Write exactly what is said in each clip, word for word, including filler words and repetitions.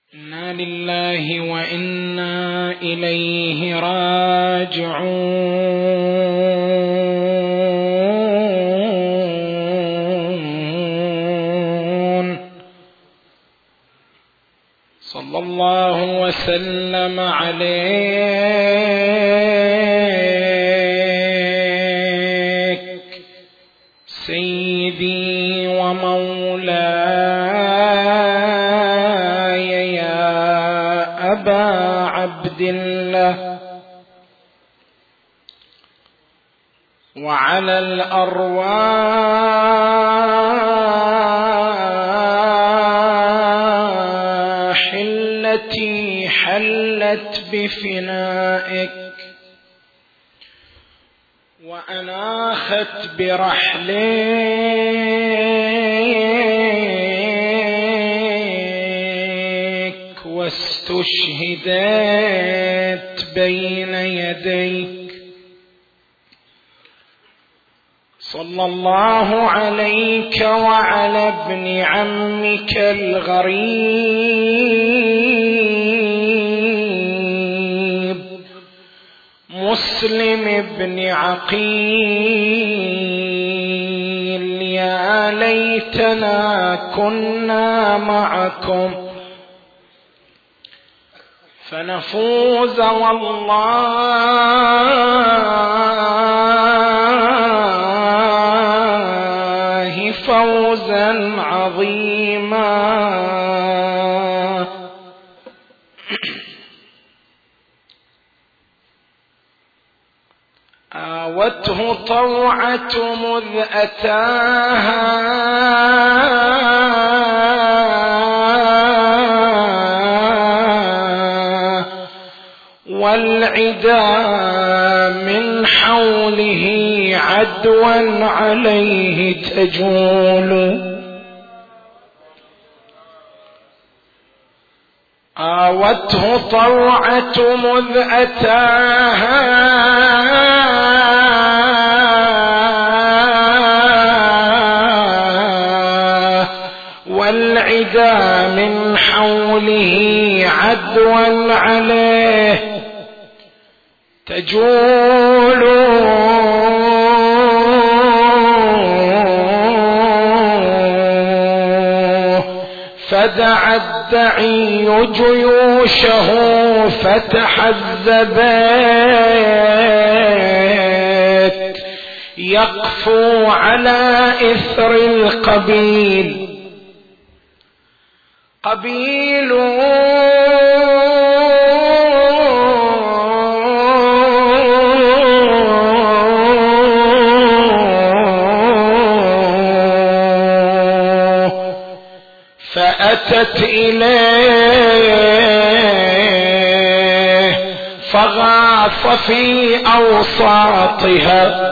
إنا لله وإنا إليه راجعون. صلى الله وسلم عليك سيدي ومولاي يا أبا عبد الله، وعلى الأرواح التي حلت بفنائك وأناخت برحلك واستشهدت بين يديك. صلى الله عليك وعلى ابن عمك الغريب مسلم بن عقيل. يا ليتنا كنا معكم فنفوز والله فوزا عظيما. آوته طوعة مذ أتاها والعدا من حوله عدوا عليه تجول. آوته طوعة مذ أتاها والعدا من حوله عدوا عليه تجول. فدعا الدعي جيوشه فتحزبت يقفو على إثر القبيل. قبيل فأتت إليه فغاص في أوساطها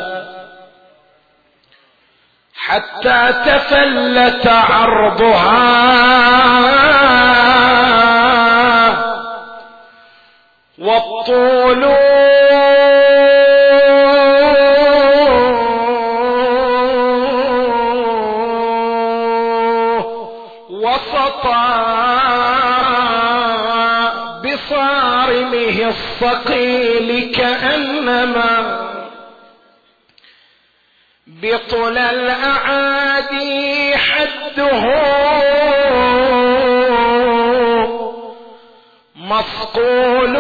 حتى تفلت عرضها والطول وسطا بصارمه الصقيل كأنما بطل الأعادي حده مصقول.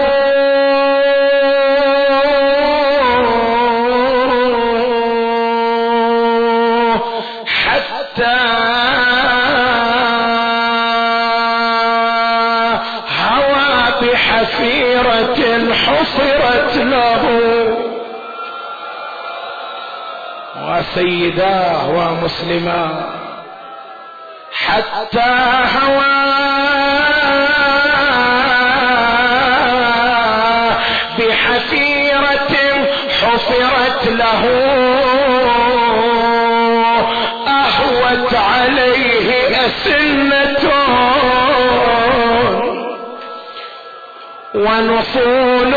حتى هوى بحفيرة حفرت له وسيداه ومسلما. حتى هوى بحفيرة حفرت له أهوت عليه أسنة ونصول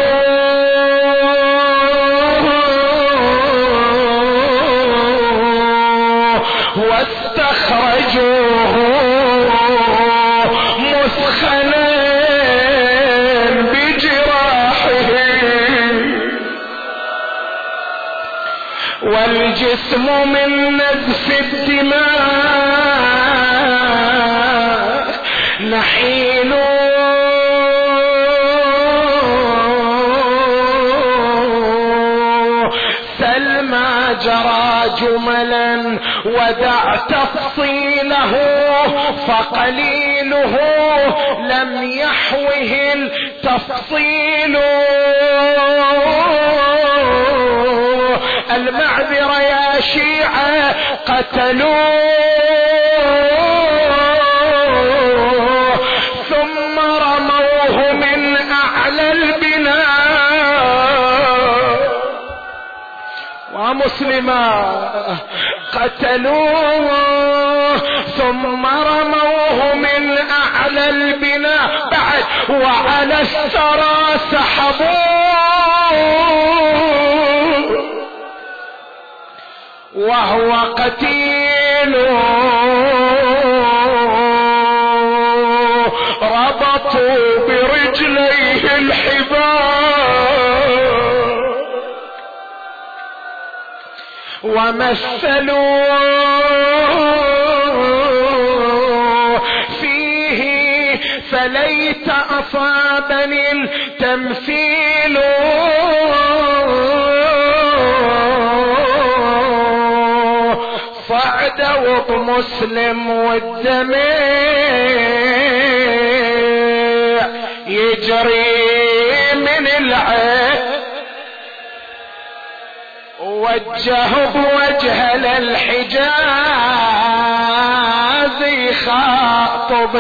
واستخرجوه مثخنا الجسم من نزف الدماء نحين سلمى جرى جملا ودع تفصيله فقليله لم يحوه التفصيل. المعذرة يا شيعة قتلوه ثم رموه من أعلى البناء. ومسلما قتلوه ثم رموه من أعلى البناء بعد وعلى الثرى سحبوه وهو قتيل ربطوا برجليه الحبال ومثلوا فيه فليت أصابني التمثيل. صعد وط مسلم والدمع يجري من العين وجه بوجه للحجاز يخاطب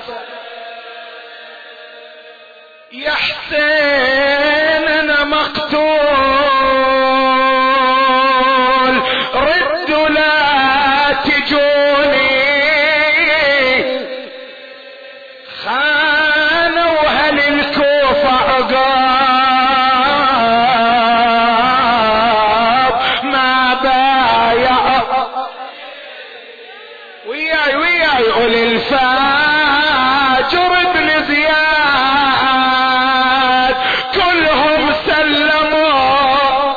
يا حسين انا مقتول ردوا لا تجوني خانوا اهل الكوفة عقاب ما بايع وياي وياي اولي الفاجر ابن زياد كلهم سلموا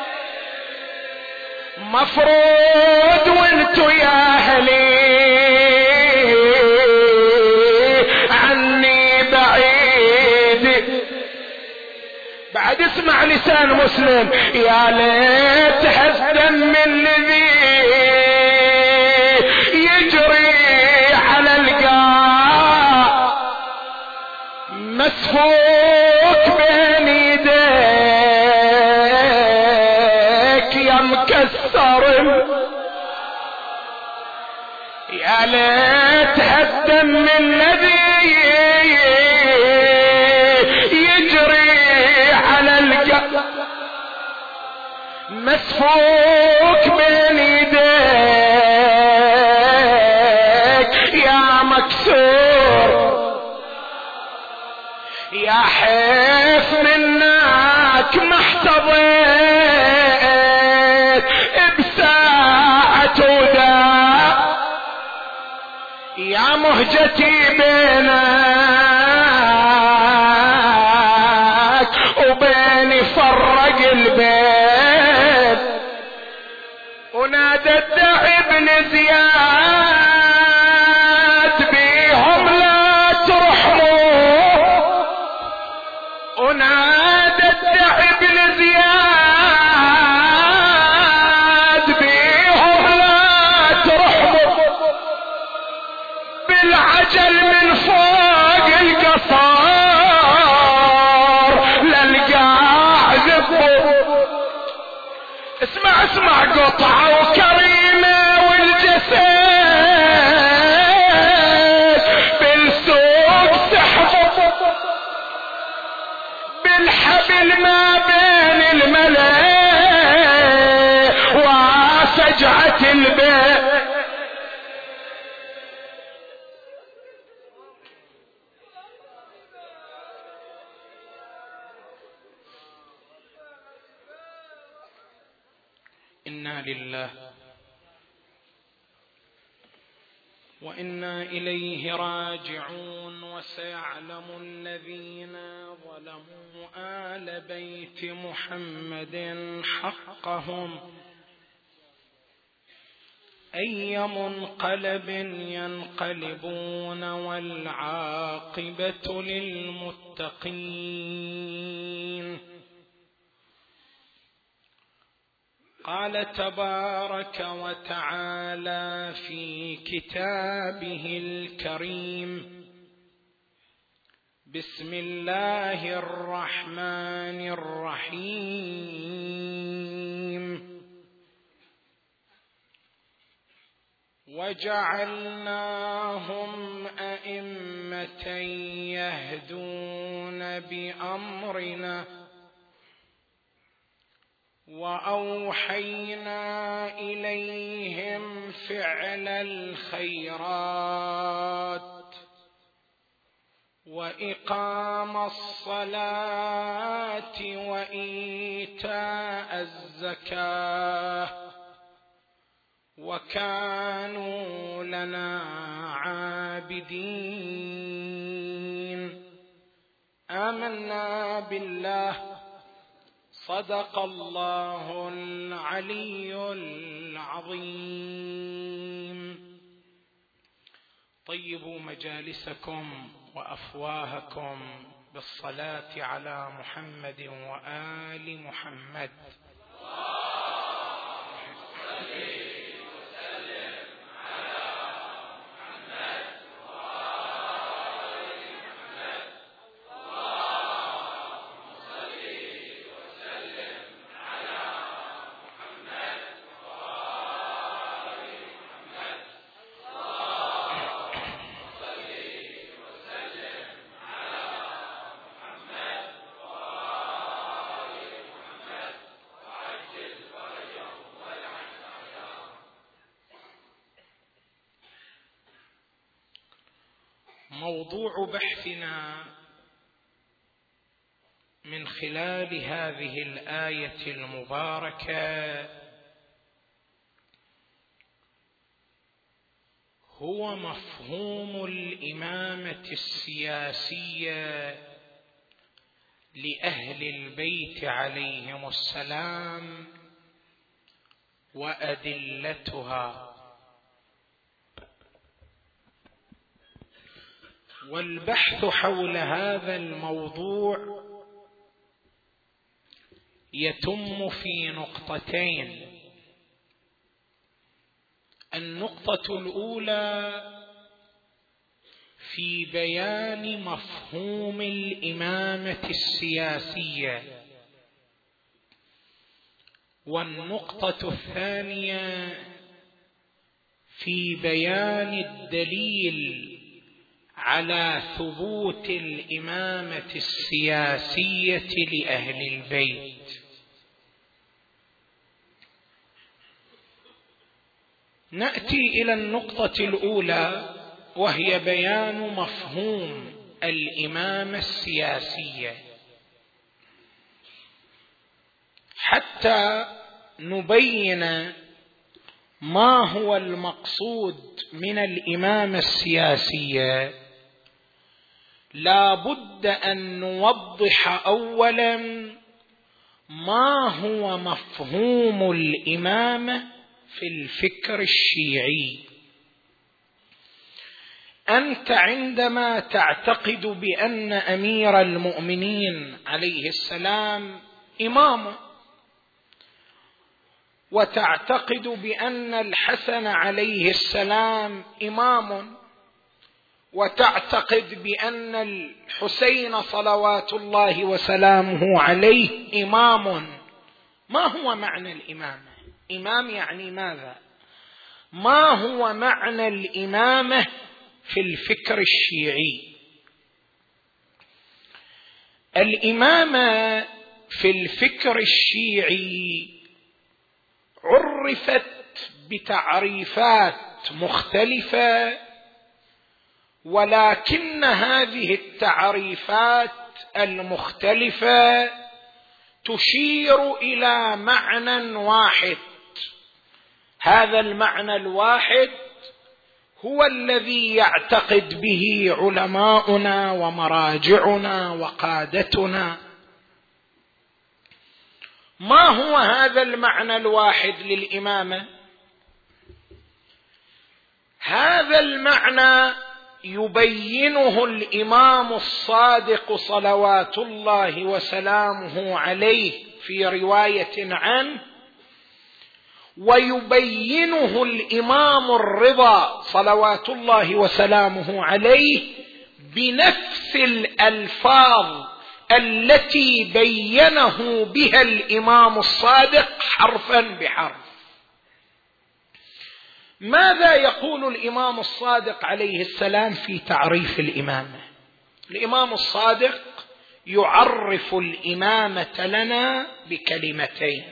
مفروض وانتو يا اهلي عني بعيد. بعد اسمع لسان مسلم يا ليت هالدم الذي يجري على القاع مسفوك بين يديك يا مكسر يا ليت هالدم الذي يجري على القاع مسفوك بين يديك يا مكسور يا حيف منك ما احتضيت بساعة وداع يا مهجتي بينك وبيني فرق البيت ونادى الداعي ابن زياد بيهم لا ترحموا ونادى الداعي ابن زياد بيهم لا ترحموا بالعجل من فوق القصار للقاع ذبوا. اسمع اسمع قطعة وكريمة والجسد بالسوق سحبوا بالحبل ما بين الملا وسجعة البيت. إنا لله وإنا إليه راجعون. وسيعلم الذين ظلموا آل بيت محمد حقهم أي منقلب ينقلبون والعاقبة للمتقين. قال تبارك وتعالى في كتابه الكريم: بسم الله الرحمن الرحيم. وجعلناهم أئمة يهدون بأمرنا وأوحينا إليهم فعل الخيرات وإقام الصلاة وإيتاء الزكاة وكانوا لنا عابدين. آمنا بالله. صدق الله العلي العظيم. طيبوا مجالسكم وأفواهكم بالصلاة على محمد وآل محمد. موضوع بحثنا من خلال هذه الآية المباركة هو مفهوم الإمامة السياسية لأهل البيت عليهم السلام وأدلتها. والبحث حول هذا الموضوع يتم في نقطتين. النقطة الأولى في بيان مفهوم الإمامة السياسية، والنقطة الثانية في بيان الدليل على ثبوت الإمامة السياسية لأهل البيت. نأتي إلى النقطة الأولى وهي بيان مفهوم الإمامة السياسية، حتى نبين ما هو المقصود من الإمامة السياسية. لا بد أن نوضح أولا ما هو مفهوم الإمامة في الفكر الشيعي. أنت عندما تعتقد بأن أمير المؤمنين عليه السلام إمام، وتعتقد بأن الحسن عليه السلام إمام، وتعتقد بأن الحسين صلوات الله وسلامه عليه إمام، ما هو معنى الإمامة؟ إمام يعني ماذا؟ ما هو معنى الإمامة في الفكر الشيعي؟ الإمامة في الفكر الشيعي عرفت بتعريفات مختلفة، ولكن هذه التعريفات المختلفة تشير إلى معنى واحد. هذا المعنى الواحد هو الذي يعتقد به علماؤنا ومراجعنا وقادتنا. ما هو هذا المعنى الواحد للإمامة؟ هذا المعنى يبينه الإمام الصادق صلوات الله وسلامه عليه في رواية عنه، ويبينه الإمام الرضا صلوات الله وسلامه عليه بنفس الألفاظ التي بينه بها الإمام الصادق حرفا بحرف. ماذا يقول الإمام الصادق عليه السلام في تعريف الإمامة؟ الإمام الصادق يعرف الإمامة لنا بكلمتين،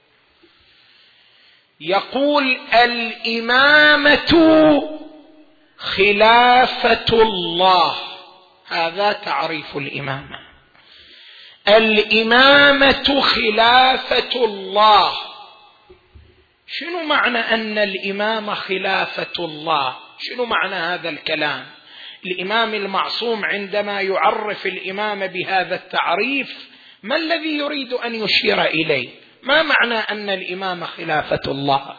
يقول: الإمامة خلافة الله، هذا تعريف الإمامة. الإمامة خلافة الله. شنو معنى أن الإمامة خلافة الله؟ شنو معنى هذا الكلام؟ الإمام المعصوم عندما يعرف الإمامة بهذا التعريف ما الذي يريد أن يشير إليه؟ ما معنى أن الإمامة خلافة الله؟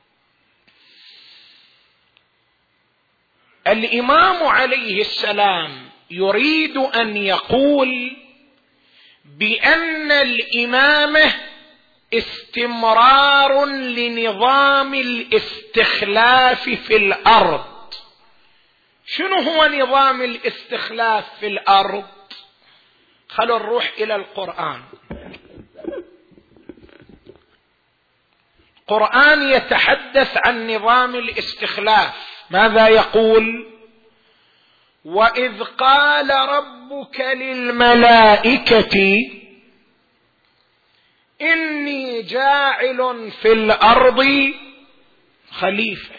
الإمام عليه السلام يريد أن يقول بأن الإمامة استمرار لنظام الاستخلاف في الأرض. شنو هو نظام الاستخلاف في الأرض؟ خلوا نروح إلى القرآن. القرآن يتحدث عن نظام الاستخلاف. ماذا يقول؟ وإذ قال ربك للملائكة إني جاعل في الأرض خليفة.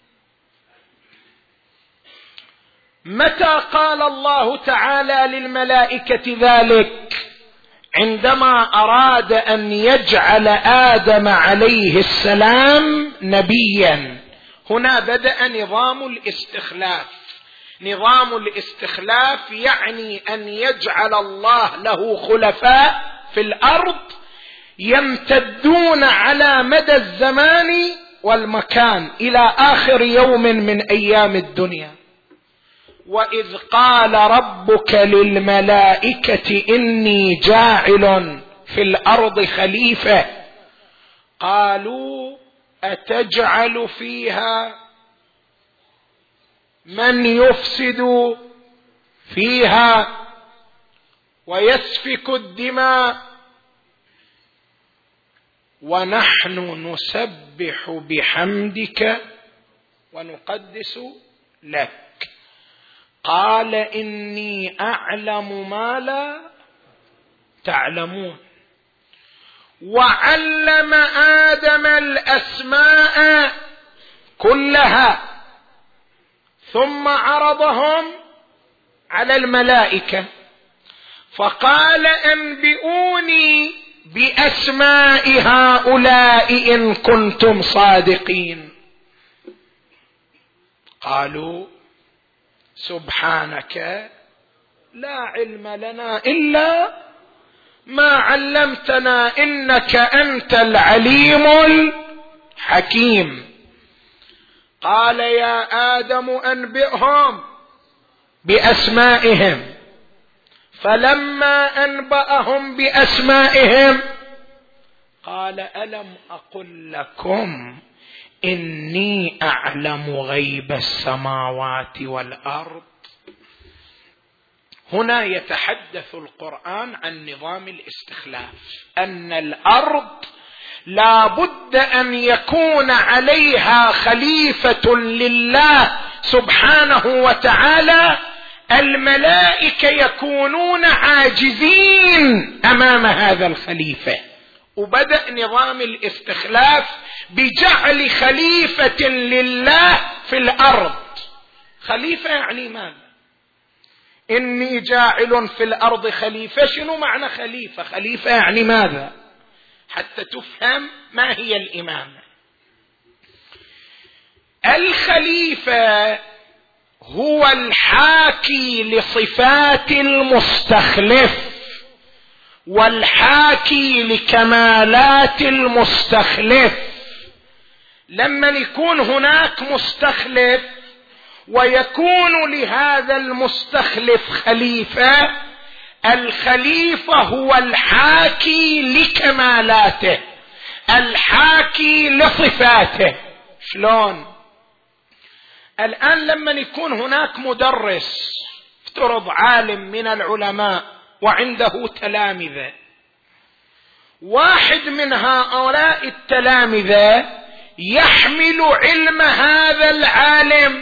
متى قال الله تعالى للملائكة ذلك؟ عندما أراد أن يجعل آدم عليه السلام نبيا. هنا بدأ نظام الاستخلاف. نظام الاستخلاف يعني أن يجعل الله له خلفاء في الأرض يمتدون على مدى الزمان والمكان إلى آخر يوم من أيام الدنيا. وإذ قال ربك للملائكة إني جاعل في الأرض خليفة قالوا أتجعل فيها من يفسد فيها ويسفك الدماء ونحن نسبح بحمدك ونقدس لك قال إني أعلم ما لا تعلمون. وعلم آدم الأسماء كلها ثم عرضهم على الملائكة فقال أنبئوني بأسماء هؤلاء إن كنتم صادقين. قالوا سبحانك لا علم لنا إلا ما علمتنا إنك أنت العليم الحكيم. قال يا آدم أنبئهم بأسمائهم فلما أنبأهم بأسمائهم قال ألم أقل لكم إني أعلم غيب السماوات والأرض. هنا يتحدث القرآن عن نظام الاستخلاف، أن الأرض لا بد أن يكون عليها خليفة لله سبحانه وتعالى. الملائكة يكونون عاجزين أمام هذا الخليفة، وبدأ نظام الاستخلاف بجعل خليفة لله في الأرض. خليفة يعني ماذا؟ إني جاعل في الأرض خليفة. شنو معنى خليفة؟ خليفة يعني ماذا؟ حتى تفهم ما هي الإمامة. الخليفة هو الحاكي لصفات المستخلف والحاكي لكمالات المستخلف. لما يكون هناك مستخلف ويكون لهذا المستخلف خليفة. الخليفة هو الحاكي لكمالاته، الحاكي لصفاته. شلون؟ الآن لما يكون هناك مدرس، افترض عالم من العلماء وعنده تلامذة، واحد من هؤلاء التلامذة يحمل علم هذا العالم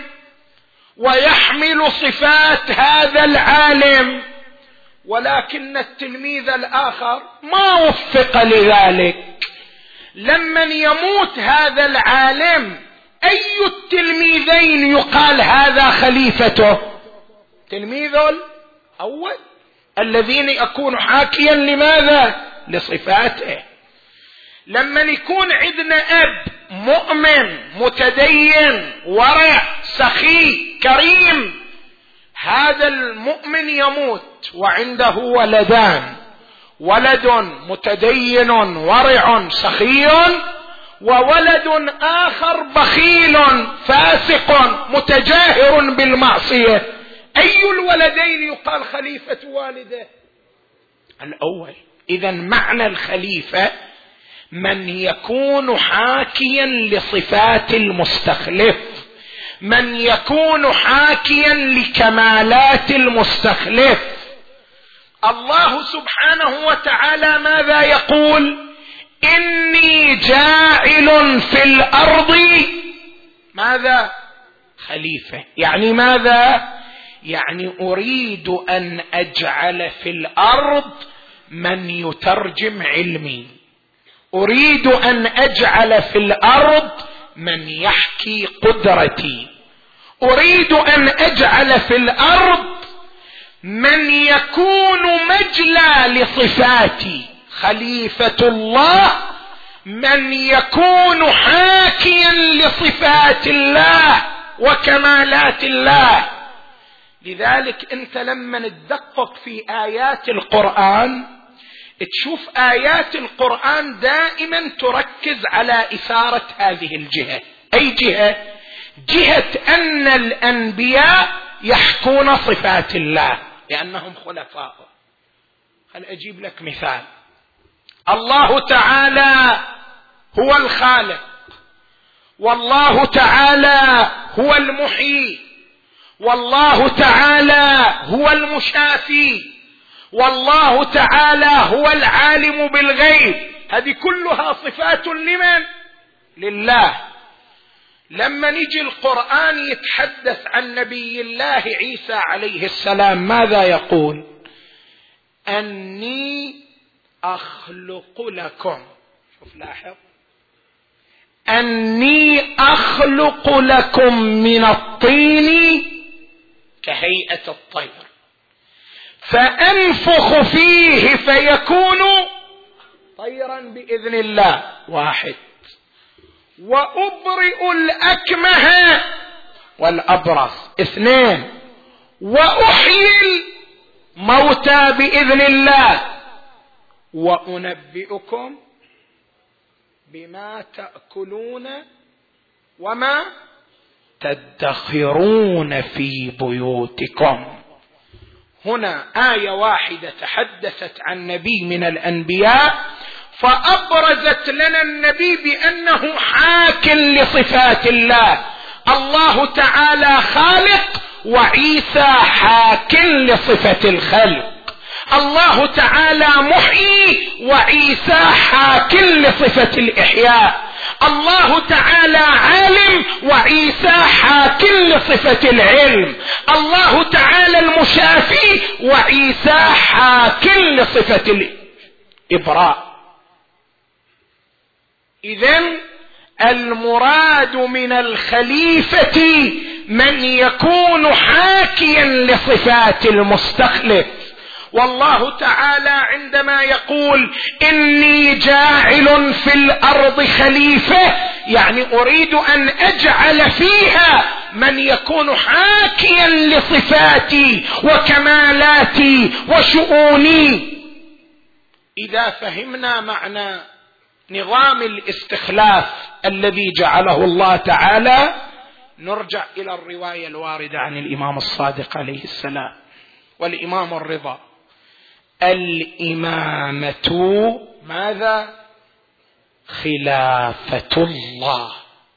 ويحمل صفات هذا العالم، ولكن التلميذ الآخر ما وفق لذلك. لمن يموت هذا العالم أي التلميذين يقال هذا خليفته؟ تلميذ الأول الذين يكون حاكيا لماذا؟ لصفاته. لما يكون عندنا أب مؤمن متدين ورع سخي كريم، هذا المؤمن يموت وعنده ولدان، ولد متدين ورع سخي وولد آخر بخيل فاسق متجاهر بالمعصية، أي الولدين يقال خليفة والده؟ الأول. إذن معنى الخليفة من يكون حاكيا لصفات المستخلف، من يكون حاكيا لكمالات المستخلف. الله سبحانه وتعالى ماذا يقول؟ إني جاعل في الأرض ماذا؟ خليفة. يعني ماذا؟ يعني أريد أن أجعل في الأرض من يترجم علمي، أريد أن أجعل في الأرض من يحكي قدرتي، أريد أن أجعل في الأرض من يكون مجلى لصفاتي. خليفة الله من يكون حاكيا لصفات الله وكمالات الله. لذلك أنت لما تدقق في آيات القرآن تشوف آيات القرآن دائما تركز على إثارة هذه الجهة. أي جهة؟ جهة أن الأنبياء يحكون صفات الله لأنهم خلفاء. هل أجيب لك مثال؟ الله تعالى هو الخالق، والله تعالى هو المحيي، والله تعالى هو المشافي، والله تعالى هو العالم بالغيب. هذه كلها صفات لمن؟ لله. لما نجي القرآن يتحدث عن نبي الله عيسى عليه السلام ماذا يقول؟ أني أخلق لكم، شوف لاحظ، أني أخلق لكم من الطين كهيئة الطير فأنفخ فيه فيكون طيرا بإذن الله. واحد. وأبرئ الأكمه والأبرص. اثنين. وأحيي الموتى بإذن الله. وأنبئكم بما تأكلون وما تدخرون في بيوتكم. هنا آية واحدة تحدثت عن نبي من الأنبياء فأبرزت لنا النبي بأنه حاك لصفات الله. الله تعالى خالق وعيسى حاك لصفة الخلق. الله تعالى محيي وعيسى حاك لصفة الإحياء. الله تعالى عالم وعيسى حاك لصفة العلم. الله تعالى المشافي وعيسى حاك لصفة الإبراء. إذن المراد من الخليفة من يكون حاكيا لصفات المستخلف. والله تعالى عندما يقول إني جاعل في الأرض خليفة يعني أريد أن أجعل فيها من يكون حاكيا لصفاتي وكمالاتي وشؤوني. إذا فهمنا معنى نظام الاستخلاف الذي جعله الله تعالى نرجع إلى الرواية الواردة عن الإمام الصادق عليه السلام والإمام الرضا: الإمامة ماذا؟ خلافة الله.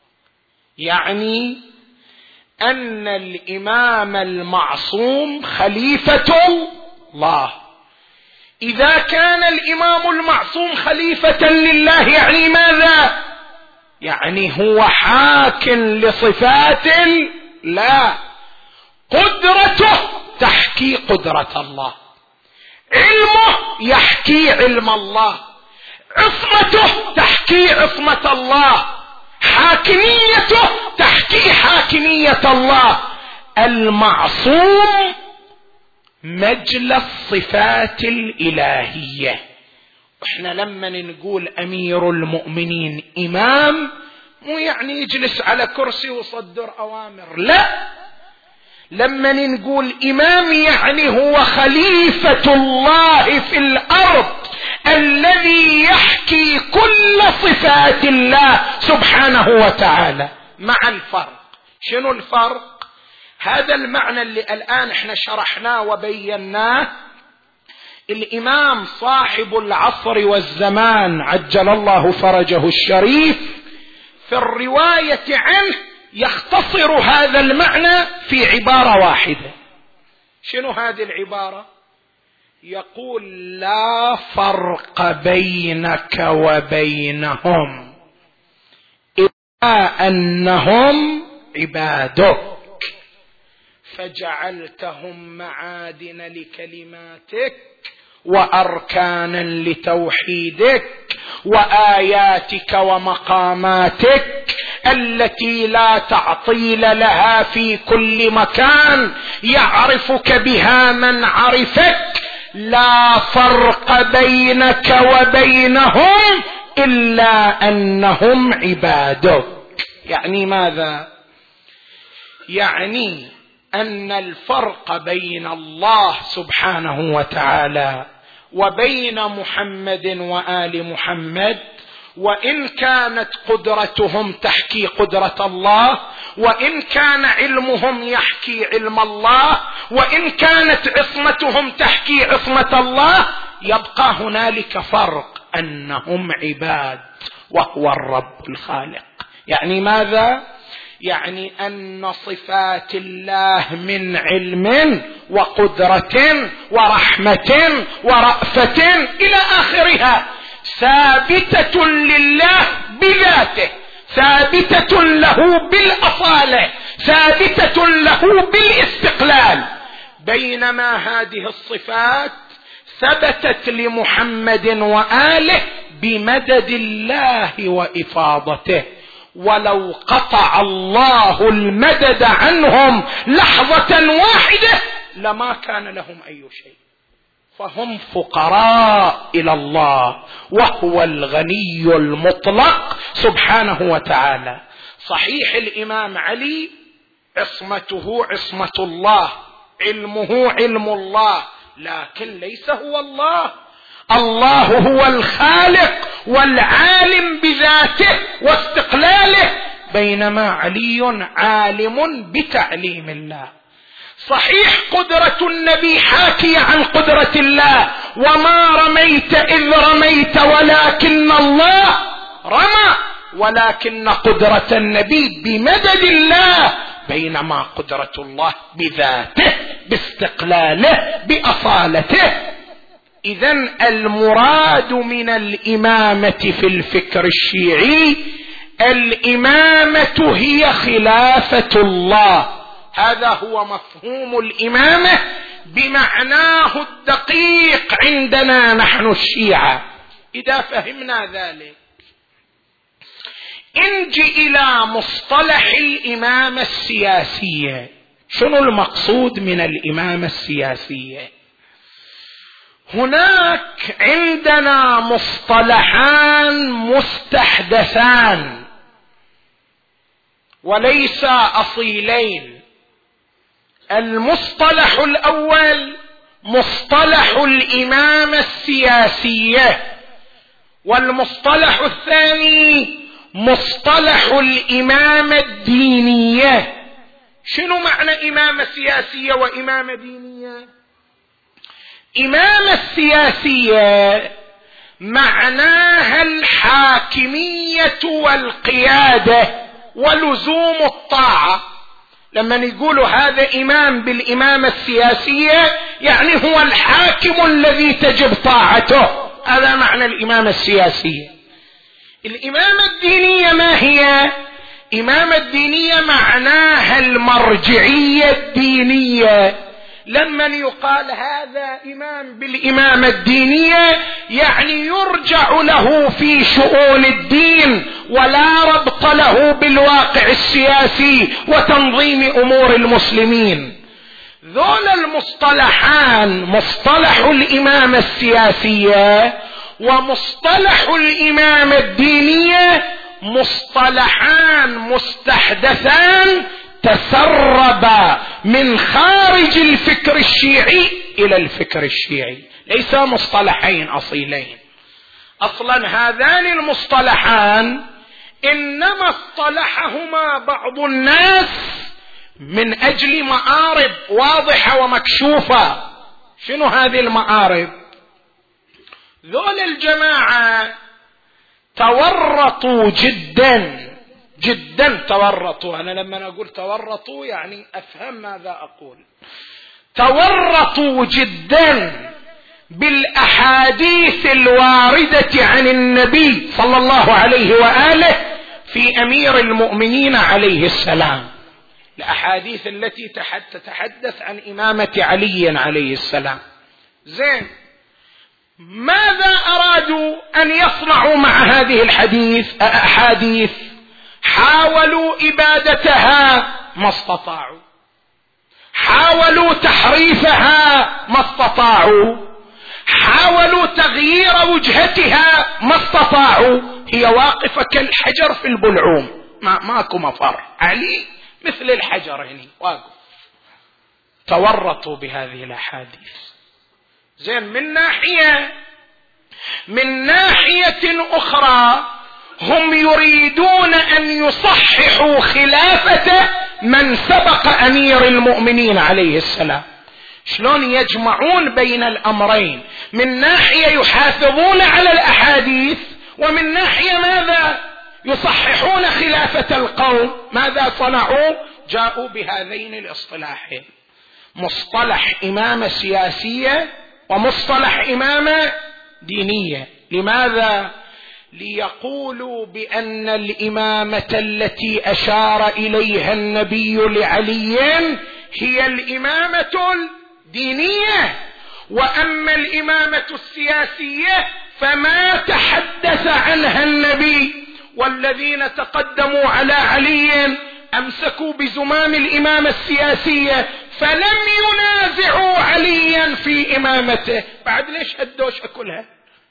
يعني أن الإمام المعصوم خليفة الله. إذا كان الإمام المعصوم خليفة لله يعني ماذا؟ يعني هو حاكم لصفات الله، قدرته تحكي قدرة الله، علمه يحكي علم الله، عصمته تحكي عصمة الله، حاكميته تحكي حاكمية الله. المعصوم مجلى الصفات الإلهية. احنا لما نقول أمير المؤمنين إمام مو يعني يجلس على كرسي ويصدر أوامر، لا، لما نقول إمام يعني هو خليفة الله في الأرض الذي يحكي كل صفات الله سبحانه وتعالى. مع الفرق، شنو الفرق؟ هذا المعنى اللي الآن احنا شرحناه وبيناه. الإمام صاحب العصر والزمان عجل الله فرجه الشريف في الرواية عنه يختصر هذا المعنى في عبارة واحدة. شنو هذه العبارة؟ يقول: لا فرق بينك وبينهم إلا أنهم عبادك، فجعلتهم معادن لكلماتك وأركانا لتوحيدك وآياتك ومقاماتك التي لا تعطيل لها في كل مكان، يعرفك بها من عرفك. لا فرق بينك وبينهم إلا أنهم عبادك. يعني ماذا؟ يعني أن الفرق بين الله سبحانه وتعالى وبين محمد وآل محمد، وإن كانت قدرتهم تحكي قدرة الله، وإن كان علمهم يحكي علم الله، وإن كانت عصمتهم تحكي عصمة الله، يبقى هنالك فرق، أنهم عباد وهو الرب الخالق. يعني ماذا؟ يعني أن صفات الله من علم وقدرة ورحمة ورأفة إلى آخرها ثابتة لله بذاته، ثابتة له بالأصالة، ثابتة له بالاستقلال. بينما هذه الصفات ثبتت لمحمد وآله بمدد الله وإفاضته، ولو قطع الله المدد عنهم لحظة واحدة لما كان لهم أي شيء، فهم فقراء إلى الله وهو الغني المطلق سبحانه وتعالى. صحيح الإمام علي عصمته عصمة الله، علمه علم الله، لكن ليس هو الله. الله هو الخالق والعالم بذاته واستقلاله، بينما علي عالم بتعليم الله. صحيح قدرة النبي حاكية عن قدرة الله: وما رميت إذ رميت ولكن الله رمى، ولكن قدرة النبي بمدد الله، بينما قدرة الله بذاته باستقلاله بأصالته. إذن المراد من الإمامة في الفكر الشيعي الإمامة هي خلافة الله، هذا هو مفهوم الإمامة بمعناه الدقيق عندنا نحن الشيعة. إذا فهمنا ذلك انجي إلى مصطلح الإمامة السياسية. شنو المقصود من الإمامة السياسية؟ هناك عندنا مصطلحان مستحدثان وليس أصيلين. المصطلح الأول مصطلح الإمامة السياسية، والمصطلح الثاني مصطلح الإمامة الدينية. شنو معنى إمامة سياسية وإمامة دينية؟ إمامة السياسية معناها الحاكمية والقيادة ولزوم الطاعة. لما يقولوا هذا إمام بالإمامة السياسية يعني هو الحاكم الذي تجب طاعته، هذا معنى الإمامة السياسية. الإمامة الدينية ما هي؟ إمامة الدينية معناها المرجعية الدينية. لما يقال هذا إمام بالإمامة الدينية يعني يرجع له في شؤون الدين ولا ربط له بالواقع السياسي وتنظيم أمور المسلمين. ذول المصطلحان، مصطلح الإمامة السياسية ومصطلح الإمامة الدينية، مصطلحان مستحدثان تسربا من خارج الفكر الشيعي إلى الفكر الشيعي، ليس مصطلحين أصيلين. أصلا هذان المصطلحان إنما اصطلحهما بعض الناس من أجل مآرب واضحة ومكشوفة. شنو هذه المآرب؟ ذول الجماعة تورطوا جدا جدا، تورطوا. أنا لما أقول تورطوا يعني أفهم ماذا أقول. تورطوا جدا بالأحاديث الواردة عن النبي صلى الله عليه وآله في أمير المؤمنين عليه السلام، الأحاديث التي تتحدث عن إمامة علي عليه السلام. زين، ماذا أرادوا أن يصنعوا مع هذه الحديث أحاديث؟ حاولوا إبادتها ما استطاعوا، حاولوا تحريفها ما استطاعوا، حاولوا تغيير وجهتها ما استطاعوا. هي واقفة كالحجر في البلعوم، ما ماكو مفر. علي مثل الحجر هني واقف. تورطوا بهذه الأحاديث. زين، من ناحية من ناحية أخرى هم يريدون أن يصححوا خلافة من سبق أمير المؤمنين عليه السلام. شلون يجمعون بين الأمرين؟ من ناحية يحافظون على الأحاديث، ومن ناحية ماذا؟ يصححون خلافة القوم. ماذا صنعوا؟ جاءوا بهذين الاصطلاحين، مصطلح إمامة سياسية ومصطلح إمامة دينية. لماذا؟ ليقولوا بأن الإمامة التي أشار إليها النبي لعلي هي الإمامة الدينية، وأما الإمامة السياسية فما تحدث عنها النبي. والذين تقدموا على علي أمسكوا بزمام الإمامة السياسية فلم ينازعوا عليا في إمامته. بعد ليش هالدوشة كلها؟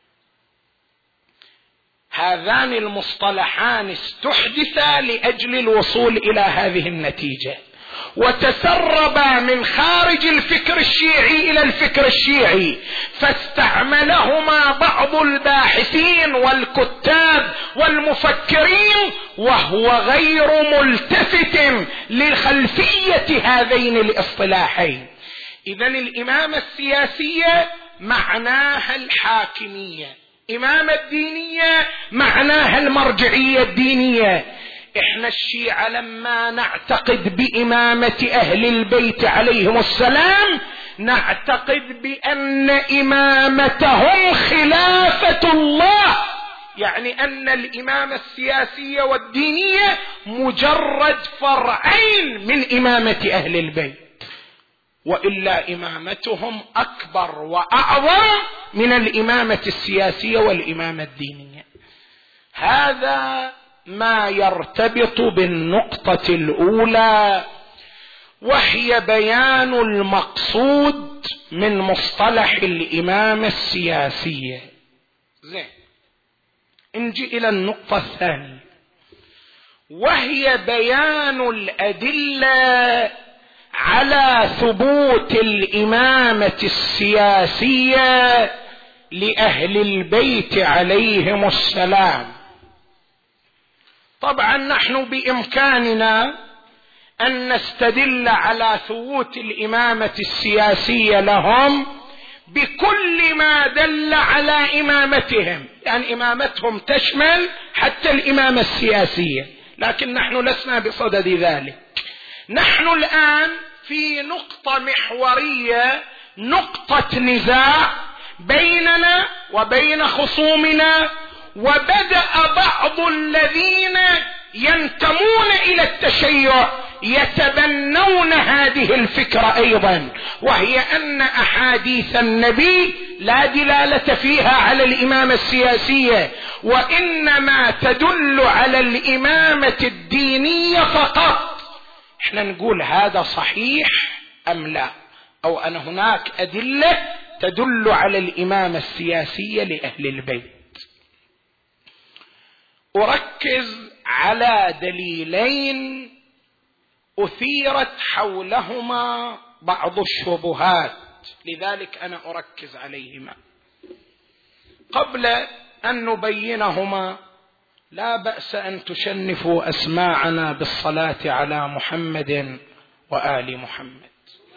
هذان المصطلحان استحدثا لأجل الوصول إلى هذه النتيجة، وتسربا من خارج الفكر الشيعي إلى الفكر الشيعي، فاستعملهما بعض الباحثين والكتاب والمفكرين وهو غير ملتفت لخلفية هذين الاصطلاحين. إذن الإمامة السياسية معناها الحاكمية، إمامة الدينية معناها المرجعية الدينية. إحنا الشيعة لما نعتقد بإمامة أهل البيت عليهم السلام نعتقد بأن إمامتهم خلافة الله، يعني أن الإمامة السياسية والدينية مجرد فرعين من إمامة أهل البيت، وإلا إمامتهم أكبر وأعظم من الإمامة السياسية والإمامة الدينية. هذا ما يرتبط بالنقطة الأولى، وهي بيان المقصود من مصطلح الإمامة السياسية. زين، نجي إلى النقطة الثانية، وهي بيان الأدلة على ثبوت الإمامة السياسية لأهل البيت عليهم السلام. طبعا نحن بإمكاننا أن نستدل على ثبوت الإمامة السياسية لهم بكل ما دل على إمامتهم، يعني إمامتهم تشمل حتى الإمامة السياسية، لكن نحن لسنا بصدد ذلك. نحن الآن في نقطة محورية، نقطة نزاع بيننا وبين خصومنا، وبدأ بعض الذين ينتمون إلى التشيع يتبنون هذه الفكرة أيضا، وهي أن أحاديث النبي لا دلالة فيها على الإمامة السياسية، وإنما تدل على الإمامة الدينية فقط. احنا نقول هذا صحيح أم لا، أو أن هناك أدلة تدل على الإمامة السياسية لأهل البيت. أركز على دليلين أثيرت حولهما بعض الشبهات، لذلك أنا أركز عليهما. قبل أن نبينهما لا بأس أن تشنفوا أسماعنا بالصلاة على محمد وآل محمد.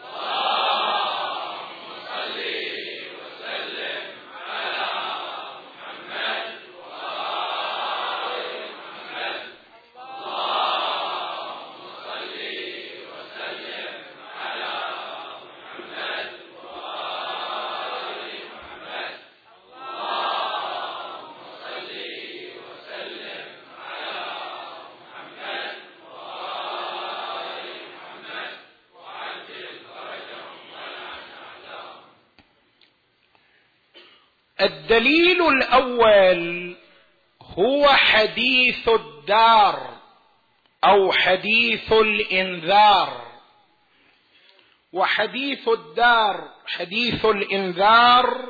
الدليل الأول هو حديث الدار أو حديث الإنذار. وحديث الدار حديث الإنذار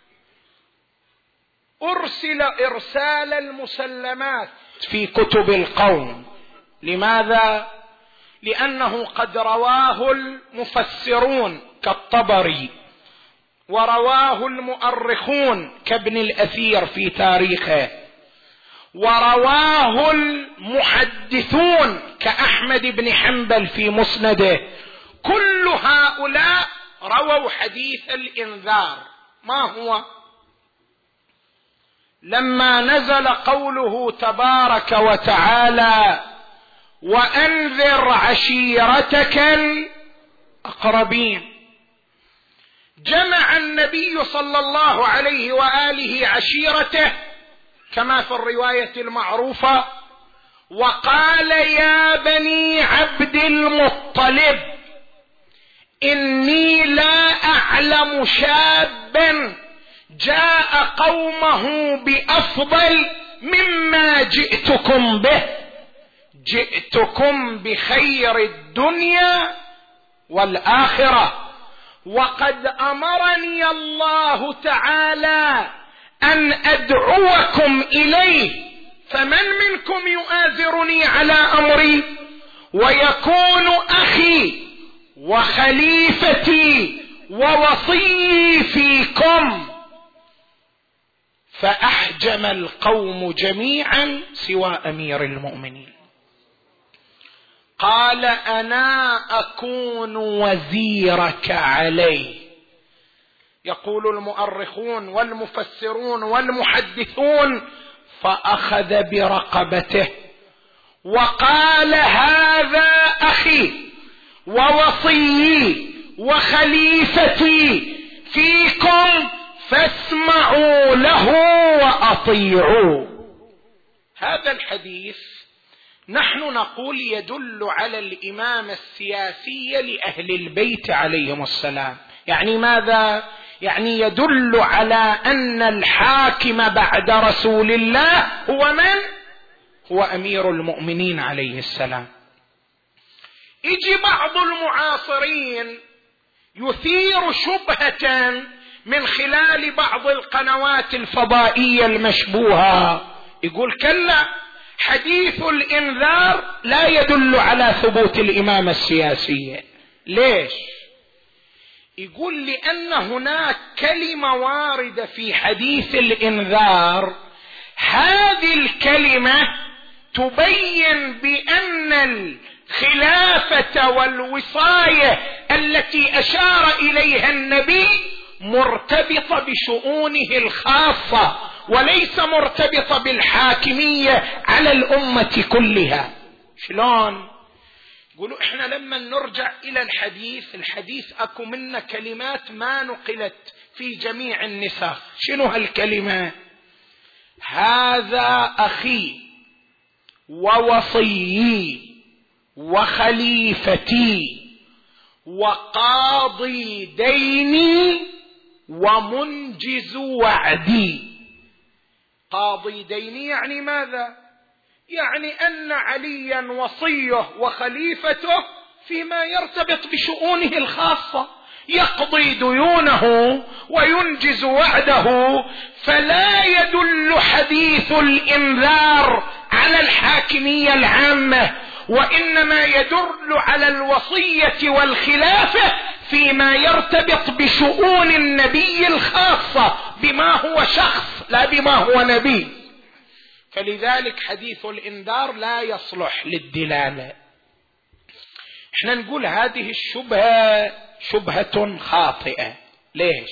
أرسل إرسال المسلمات في كتب القوم. لماذا؟ لأنه قد رواه المفسرون كالطبري، ورواه المؤرخون كابن الأثير في تاريخه، ورواه المحدثون كأحمد بن حنبل في مسنده. كل هؤلاء رووا حديث الإنذار. ما هو؟ لما نزل قوله تبارك وتعالى وأنذر عشيرتك الأقربين، جمع النبي صلى الله عليه وآله عشيرته كما في الرواية المعروفة، وقال يا بني عبد المطلب إني لا أعلم شابا جاء قومه بأفضل مما جئتكم به، جئتكم بخير الدنيا والآخرة، وقد أمرني الله تعالى أن أدعوكم إليه، فمن منكم يؤازرني على أمري ويكون أخي وخليفتي ووصي فيكم. فأحجم القوم جميعا سوى أمير المؤمنين. قال أنا أكون وزيرك عليه. يقول المؤرخون والمفسرون والمحدثون فأخذ برقبته وقال هذا أخي ووصيي وخليفتي فيكم فاسمعوا له وأطيعوا. هذا الحديث نحن نقول يدل على الإمامة السياسية لأهل البيت عليهم السلام. يعني ماذا؟ يعني يدل على أن الحاكم بعد رسول الله هو من؟ هو أمير المؤمنين عليه السلام. يجي بعض المعاصرين يثير شبهة من خلال بعض القنوات الفضائية المشبوهة، يقول كلا، حديث الإنذار لا يدل على ثبوت الإمامة السياسية. ليش؟ يقول لأن هناك كلمة واردة في حديث الإنذار، هذه الكلمة تبين بأن الخلافة والوصاية التي أشار إليها النبي مرتبطة بشؤونه الخاصة وليس مرتبطة بالحاكمية على الأمة كلها. شلون؟ يقولوا احنا لما نرجع الى الحديث الحديث اكو منا كلمات ما نقلت في جميع النسخ. شنو هالكلمة؟ هذا اخي ووصيي وخليفتي وقاضي ديني ومنجز وعدي. قاضي ديني يعني ماذا؟ يعني أن عليا وصيه وخليفته فيما يرتبط بشؤونه الخاصة يقضي ديونه وينجز وعده، فلا يدل حديث الإنذار على الحاكمية العامة، وإنما يدل على الوصية والخلافة فيما يرتبط بشؤون النبي الخاصة بما هو شخص لا بما هو نبي. فلذلك حديث الإنذار لا يصلح للدلالة. احنا نقول هذه الشبهة شبهة خاطئة. ليش؟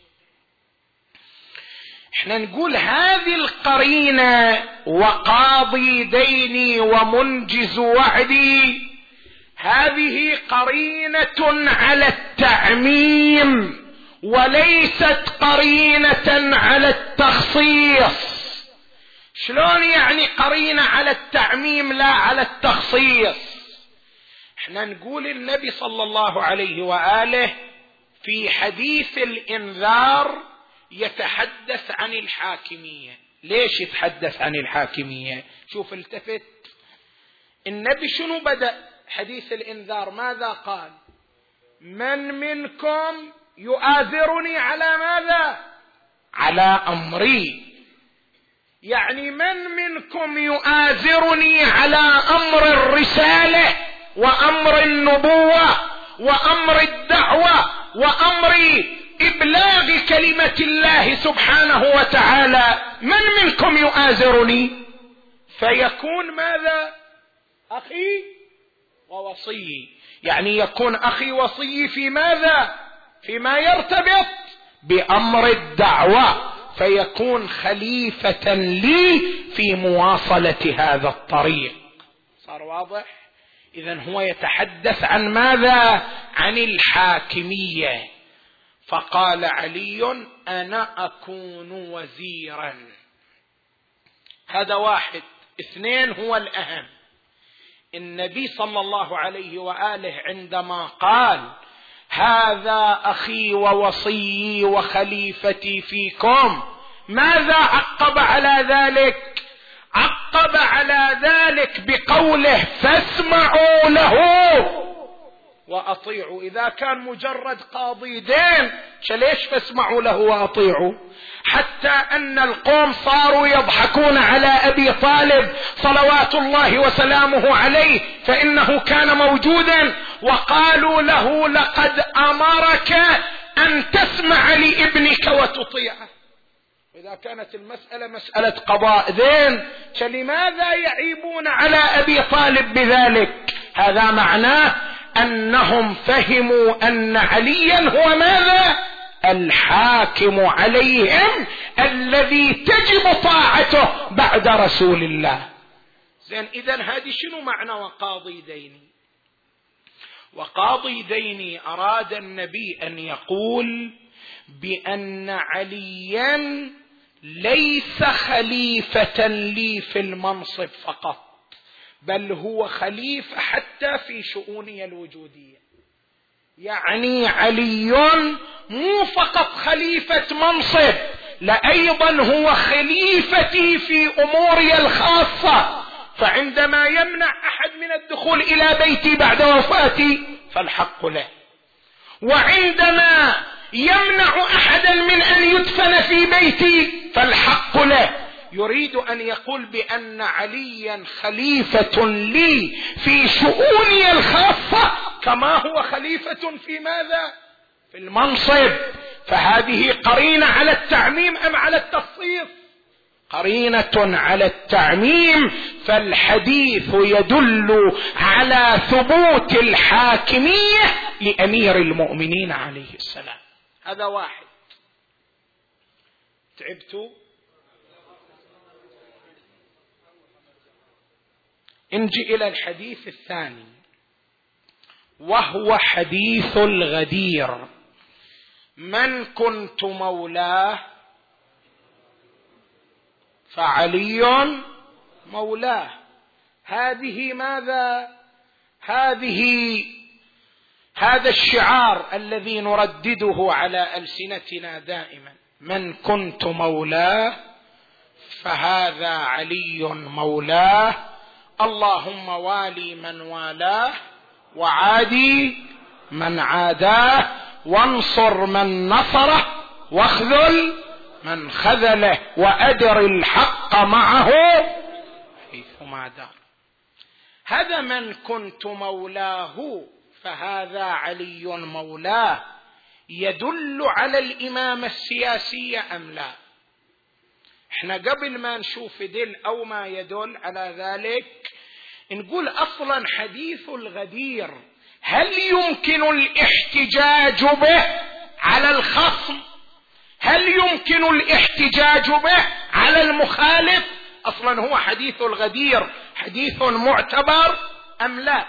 احنا نقول هذه القرينة وقاضي ديني ومنجز وعدي هذه قرينة على التعميم وليست قرينة على التخصيص. شلون يعني قرينة على التعميم لا على التخصيص؟ احنا نقول النبي صلى الله عليه وآله في حديث الإنذار يتحدث عن الحاكمية. ليش يتحدث عن الحاكمية؟ شوف التفت النبي شنو بدأ حديث الإنذار؟ ماذا قال؟ من منكم يؤازرني على ماذا؟ على أمري. يعني من منكم يؤازرني على أمر الرسالة وأمر النبوة وأمر الدعوة وأمر إبلاغ كلمة الله سبحانه وتعالى. من منكم يؤازرني؟ فيكون ماذا؟ أخي ووصي. يعني يكون أخي وصي في ماذا؟ فيما يرتبط بأمر الدعوة، فيكون خليفة لي في مواصلة هذا الطريق. صار واضح؟ إذن هو يتحدث عن ماذا؟ عن الحاكمية. فقال علي أنا أكون وزيرا. هذا واحد. اثنين هو الأهم، النبي صلى الله عليه وآله عندما قال هذا أخي ووصيي وخليفتي فيكم ماذا عقب على ذلك؟ عقب على ذلك بقوله فاسمعوا له وأطيعوا. إذا كان مجرد قاضي دين ليش فاسمعوا له وأطيعوا؟ حتى أن القوم صاروا يضحكون على أبي طالب صلوات الله وسلامه عليه فإنه كان موجودا، وقالوا له لقد أمرك أن تسمع لابنك وتطيعه. إذا كانت المسألة مسألة قضاء دين فلماذا يعيبون على أبي طالب بذلك؟ هذا معناه أنهم فهموا أن عليا هو ماذا؟ الحاكم عليهم الذي تجب طاعته بعد رسول الله. زين، إذن هذه شنو معنى وقاضي ديني؟ وقاضي ديني أراد النبي أن يقول بأن عليا ليس خليفة لي في المنصب فقط، بل هو خليفة حتى في شؤوني الوجودية. يعني علي مو فقط خليفة منصب، لا أيضا هو خليفتي في أموري الخاصة. فعندما يمنع أحد من الدخول إلى بيتي بعد وفاتي فالحق له، وعندما يمنع أحدا من أن يدفن في بيتي فالحق له. يريد أن يقول بأن عليا خليفة لي في شؤوني الخاصة كما هو خليفة في ماذا؟ في المنصب. فهذه قرينة على التعميم أم على التخصيص؟ قرينة على التعميم، فالحديث يدل على ثبوت الحاكمية لأمير المؤمنين عليه السلام. هذا واحد. تعبتوا؟ نجي إلى الحديث الثاني، وهو حديث الغدير. من كنت مولاه فعلي مولاه. هذه ماذا؟ هذه هذا الشعار الذي نردده على ألسنتنا دائما: من كنت مولاه فهذا علي مولاه، اللهم والي من والاه وعادي من عاداه، وانصر من نصره واخذل من خذله، وأدر الحق معه حيثما دار. هذا من كنت مولاه فهذا علي مولاه يدل على الإمامة السياسية أم لا؟ احنا قبل ما نشوف دل أو ما يدل على ذلك نقول أصلا حديث الغدير هل يمكن الاحتجاج به على الخصم؟ هل يمكن الاحتجاج به على المخالف؟ أصلا هو حديث الغدير حديث معتبر أم لا؟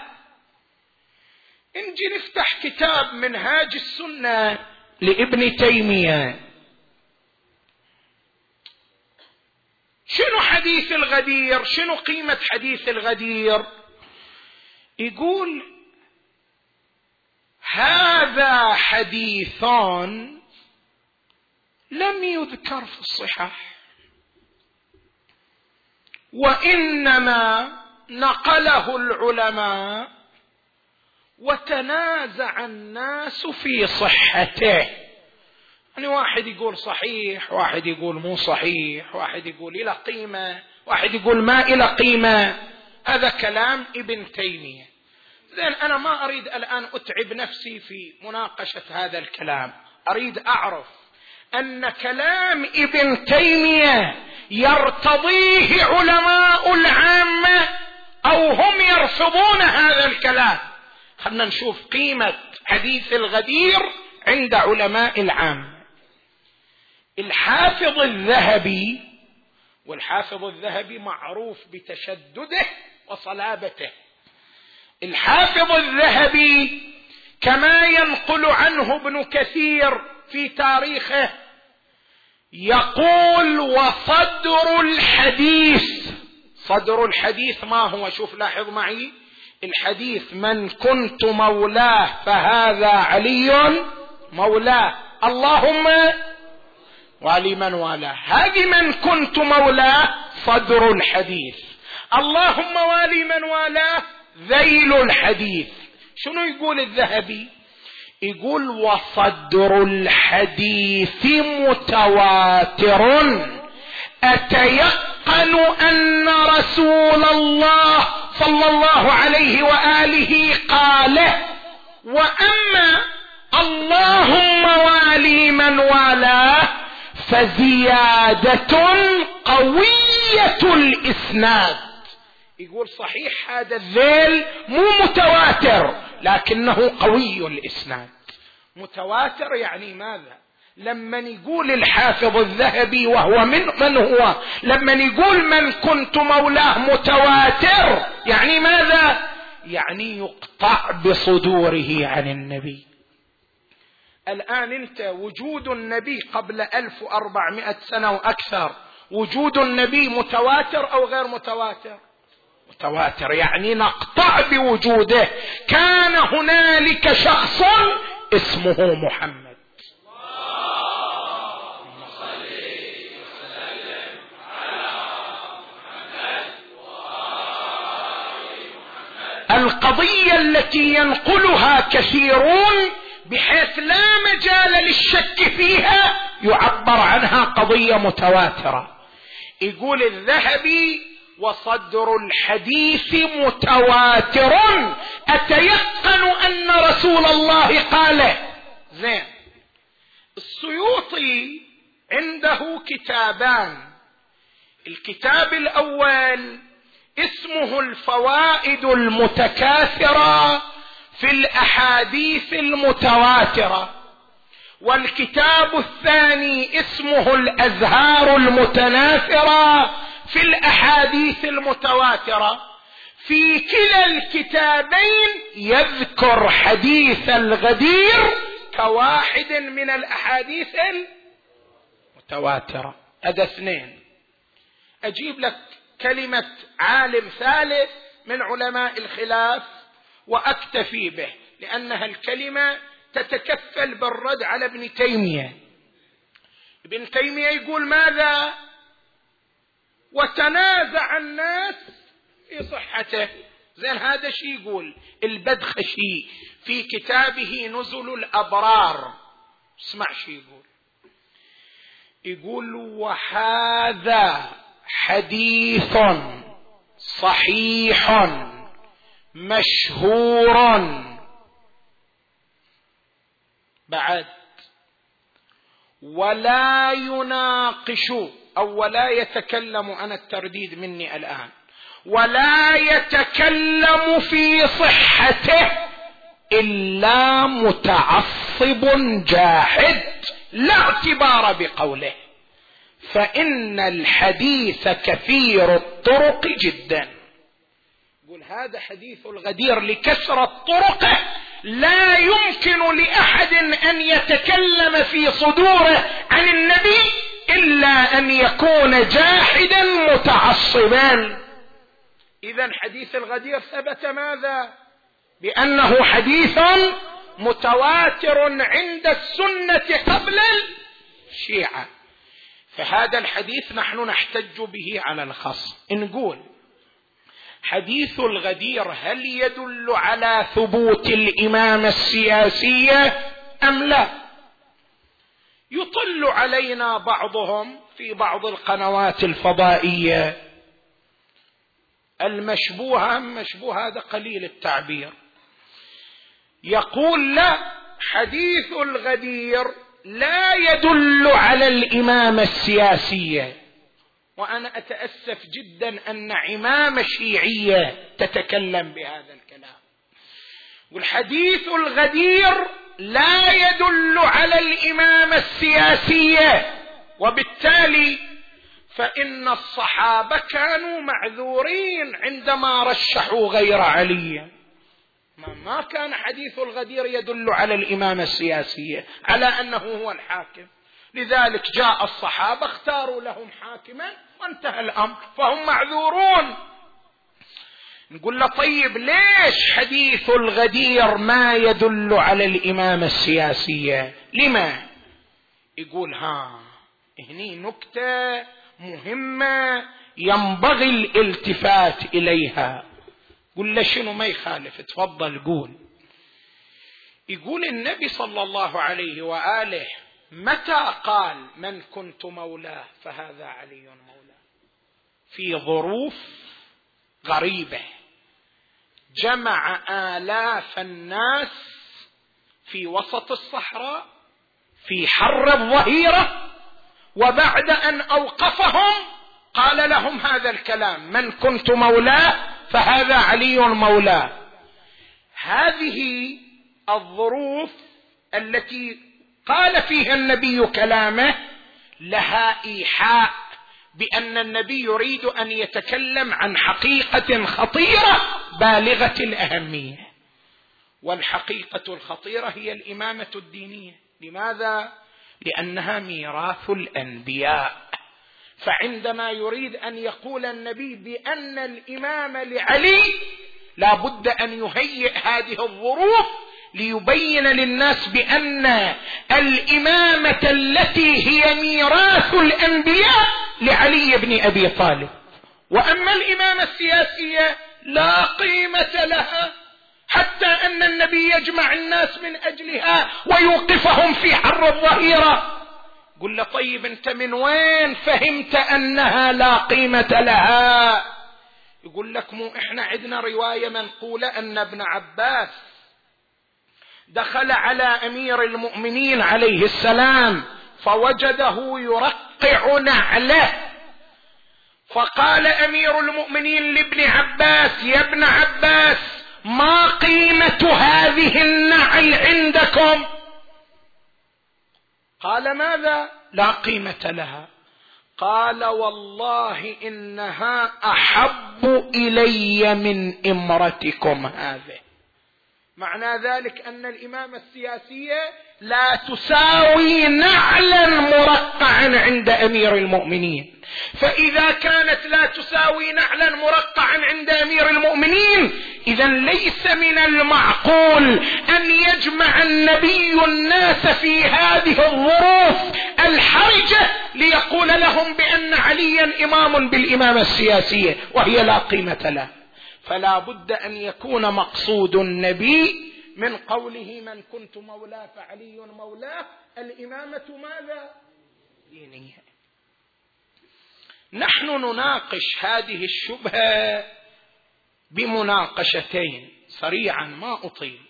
نجي نفتح كتاب منهاج السنة لابن تيمية. شنو حديث الغدير؟ شنو قيمة حديث الغدير؟ يقول هذا حديثان لم يذكر في الصحاح، وإنما نقله العلماء وتنازع الناس في صحته. يعني واحد يقول صحيح، واحد يقول مو صحيح، واحد يقول إلى قيمة، واحد يقول ما إلى قيمة. هذا كلام ابن تيمية. زين، أنا ما أريد الآن أتعب نفسي في مناقشة هذا الكلام، أريد أعرف أن كلام ابن تيمية يرتضيه علماء العامة أو هم يرفضون هذا الكلام. خلنا نشوف قيمة حديث الغدير عند علماء العامة. الحافظ الذهبي، والحافظ الذهبي معروف بتشدده وصلابته، الحافظ الذهبي كما ينقل عنه ابن كثير في تاريخه يقول: وصدر الحديث، صدر الحديث ما هو؟ شوف لاحظ معي الحديث: من كنت مولاه فهذا علي مولاه، اللهم والي من والاه. هذه من كنت مولاه صدر الحديث، اللهم والي من والاه ذيل الحديث. شنو يقول الذهبي؟ يقول: وصدر الحديث متواتر أتيقن أن رسول الله صلى الله عليه وآله قاله، وأما اللهم والي من والاه فزيادة قوية الإسناد. يقول صحيح هذا الذيل مو متواتر لكنه قوي الإسناد. متواتر يعني ماذا؟ لما يقول الحافظ الذهبي وهو من من هو لما يقول من كنت مولاه متواتر يعني ماذا؟ يعني يقطع بصدوره عن النبي. الآن انت وجود النبي قبل ألف وأربعمائة سنة وأكثر، وجود النبي متواتر أو غير متواتر؟ متواتر، يعني نقطع بوجوده. كان هنالك شخص اسمه محمد. القضية التي ينقلها كثيرون بحيث لا مجال للشك فيها يعبر عنها قضية متواترة. يقول الذهبي: وصدر الحديث متواتر أتيقن أن رسول الله قاله. زين، السيوطي عنده كتابان، الكتاب الأول اسمه الفوائد المتكاثرة في الأحاديث المتواترة، والكتاب الثاني اسمه الأزهار المتناثرة في الأحاديث المتواترة. في كلا الكتابين يذكر حديث الغدير كواحد من الأحاديث المتواترة. هذا اثنين. أجيب لك كلمة عالم ثالث من علماء الخلاف وأكتفي به، لأنها الكلمة تتكفل بالرد على ابن تيمية. ابن تيمية يقول ماذا؟ وتنازع الناس في صحته. زين هذا شي يقول البدخشي في كتابه نزل الأبرار. اسمع شي يقول، يقول وهذا حديث صحيح مشهور بعد، ولا يناقش أو ولا يتكلم، أنا الترديد مني الآن، ولا يتكلم في صحته إلا متعصب جاحد لا اعتبار بقوله، فإن الحديث كثير الطرق جدا. يقول هذا حديث الغدير لكثرة طرقه لا يمكن لأحد أن يتكلم في صدوره عن النبي إلا أن يكون جاحدا متعصبا. إذن حديث الغدير ثبت ماذا؟ بأنه حديث متواتر عند السنة قبل الشيعة. فهذا الحديث نحن نحتج به على الخصم. نقول حديث الغدير هل يدل على ثبوت الإمامة السياسية أم لا؟ يطل علينا بعضهم في بعض القنوات الفضائية المشبوهة، مشبوه هذا قليل التعبير، يقول لا، حديث الغدير لا يدل على الإمامة السياسية. وأنا أتأسف جدا أن عمامة شيعية تتكلم بهذا الكلام. والحديث الغدير لا يدل على الإمامة السياسية، وبالتالي فإن الصحابة كانوا معذورين عندما رشحوا غير علي. ما كان حديث الغدير يدل على الإمامة السياسية، على أنه هو الحاكم. لذلك جاء الصحابة اختاروا لهم حاكما وانتهى الأمر، فهم معذورون. نقول له طيب ليش حديث الغدير ما يدل على الإمامة السياسية؟ لما؟ يقول ها هني نكتة مهمة ينبغي الالتفات إليها. قل له شنو؟ ما يخالف، تفضل قول. يقول النبي صلى الله عليه وآله متى قال من كنت مولاه فهذا علي مولاه؟ في ظروف غريبة جمع آلاف الناس في وسط الصحراء في حر الظهيرة، وبعد أن أوقفهم قال لهم هذا الكلام: من كنت مولاه فهذا علي مولاه. هذه الظروف التي قال فيها النبي كلامه لها إيحاء بأن النبي يريد أن يتكلم عن حقيقة خطيرة بالغة الأهمية، والحقيقة الخطيرة هي الإمامة الدينية. لماذا؟ لأنها ميراث الأنبياء. فعندما يريد أن يقول النبي بأن الإمامة لعلي لا بد أن يهيئ هذه الظروف ليبين للناس بأن الإمامة التي هي ميراث الأنبياء لعلي بن أبي طالب، وأما الإمامة السياسية لا قيمة لها، حتى أن النبي يجمع الناس من أجلها ويوقفهم في حر الظهيرة. قل له طيب أنت من وين فهمت أنها لا قيمة لها؟ يقول لك مو إحنا عندنا رواية منقولة أن ابن عباس دخل على أمير المؤمنين عليه السلام فوجده يرقع نعله، فقال أمير المؤمنين لابن عباس: يا ابن عباس، ما قيمة هذه النعل عندكم؟ قال: ماذا؟ لا قيمة لها. قال: والله إنها أحب إلي من إمرتكم هذه. معنى ذلك أن الإمامة السياسية لا تساوي نعلا مرقعا عند أمير المؤمنين. فإذا كانت لا تساوي نعلا مرقعا عند أمير المؤمنين، إذا ليس من المعقول أن يجمع النبي الناس في هذه الظروف الحرجة ليقول لهم بأن عليا إمام بالإمامة السياسية وهي لا قيمة له. فلا بد أن يكون مقصود النبي من قوله: من كنت مولاه فعلي مولاه، الإمامة ماذا؟ دينية. نحن نناقش هذه الشبهة بمناقشتين سريعا ما أطيل.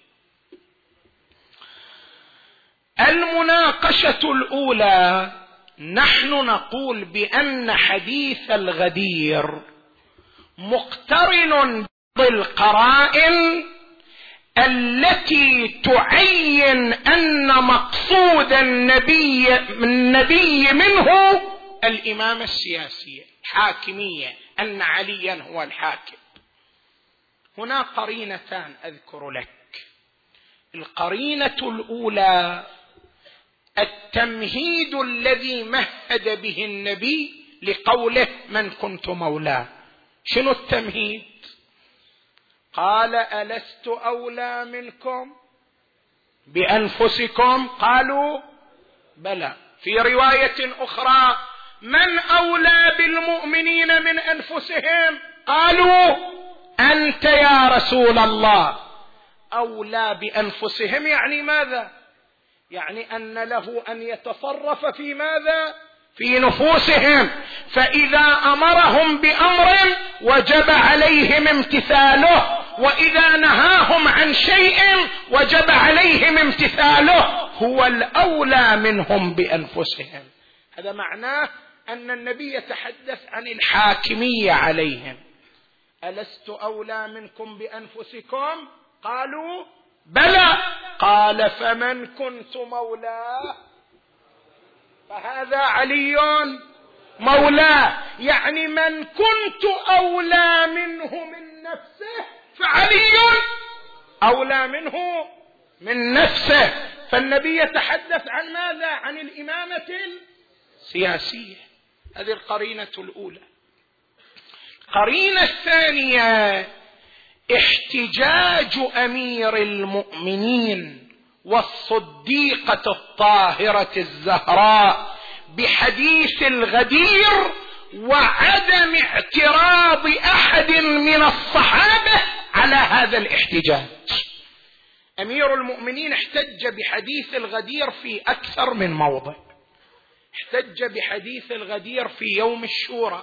المناقشة الأولى: نحن نقول بأن حديث الغدير مقترن بالقرائن التي تعين أن مقصود النبي, النبي منه الإمامة السياسية حاكمية، أن عليا هو الحاكم. هنا قرينتان أذكر لك. القرينة الأولى: التمهيد الذي مهد به النبي لقوله: من كنت مولاه. شنو التمهيد؟ قال: ألست أولى منكم بأنفسكم؟ قالوا: بلى. في رواية أخرى: من أولى بالمؤمنين من أنفسهم؟ قالوا: أنت يا رسول الله. أولى بأنفسهم يعني ماذا؟ يعني أن له أن يتصرف في ماذا؟ في نفوسهم. فإذا أمرهم بأمر وجب عليهم امتثاله، وإذا نهاهم عن شيء وجب عليهم امتثاله. هو الأولى منهم بأنفسهم. هذا معناه أن النبي يتحدث عن الحاكمية عليهم. ألست أولى منكم بأنفسكم؟ قالوا: بلى. قال: فمن كنت مولاه فهذا علي مولاه. يعني من كنت أولى منه من نفسه فعلي أولى منه من نفسه. فالنبي يتحدث عن ماذا؟ عن الإمامة السياسية. هذه القرينة الأولى. القرينة الثانية: احتجاج أمير المؤمنين والصديقة الطاهرة الزهراء بحديث الغدير وعدم اعتراض أحد من الصحابة على هذا الاحتجاج. أمير المؤمنين احتج بحديث الغدير في أكثر من موضع. احتج بحديث الغدير في يوم الشورى.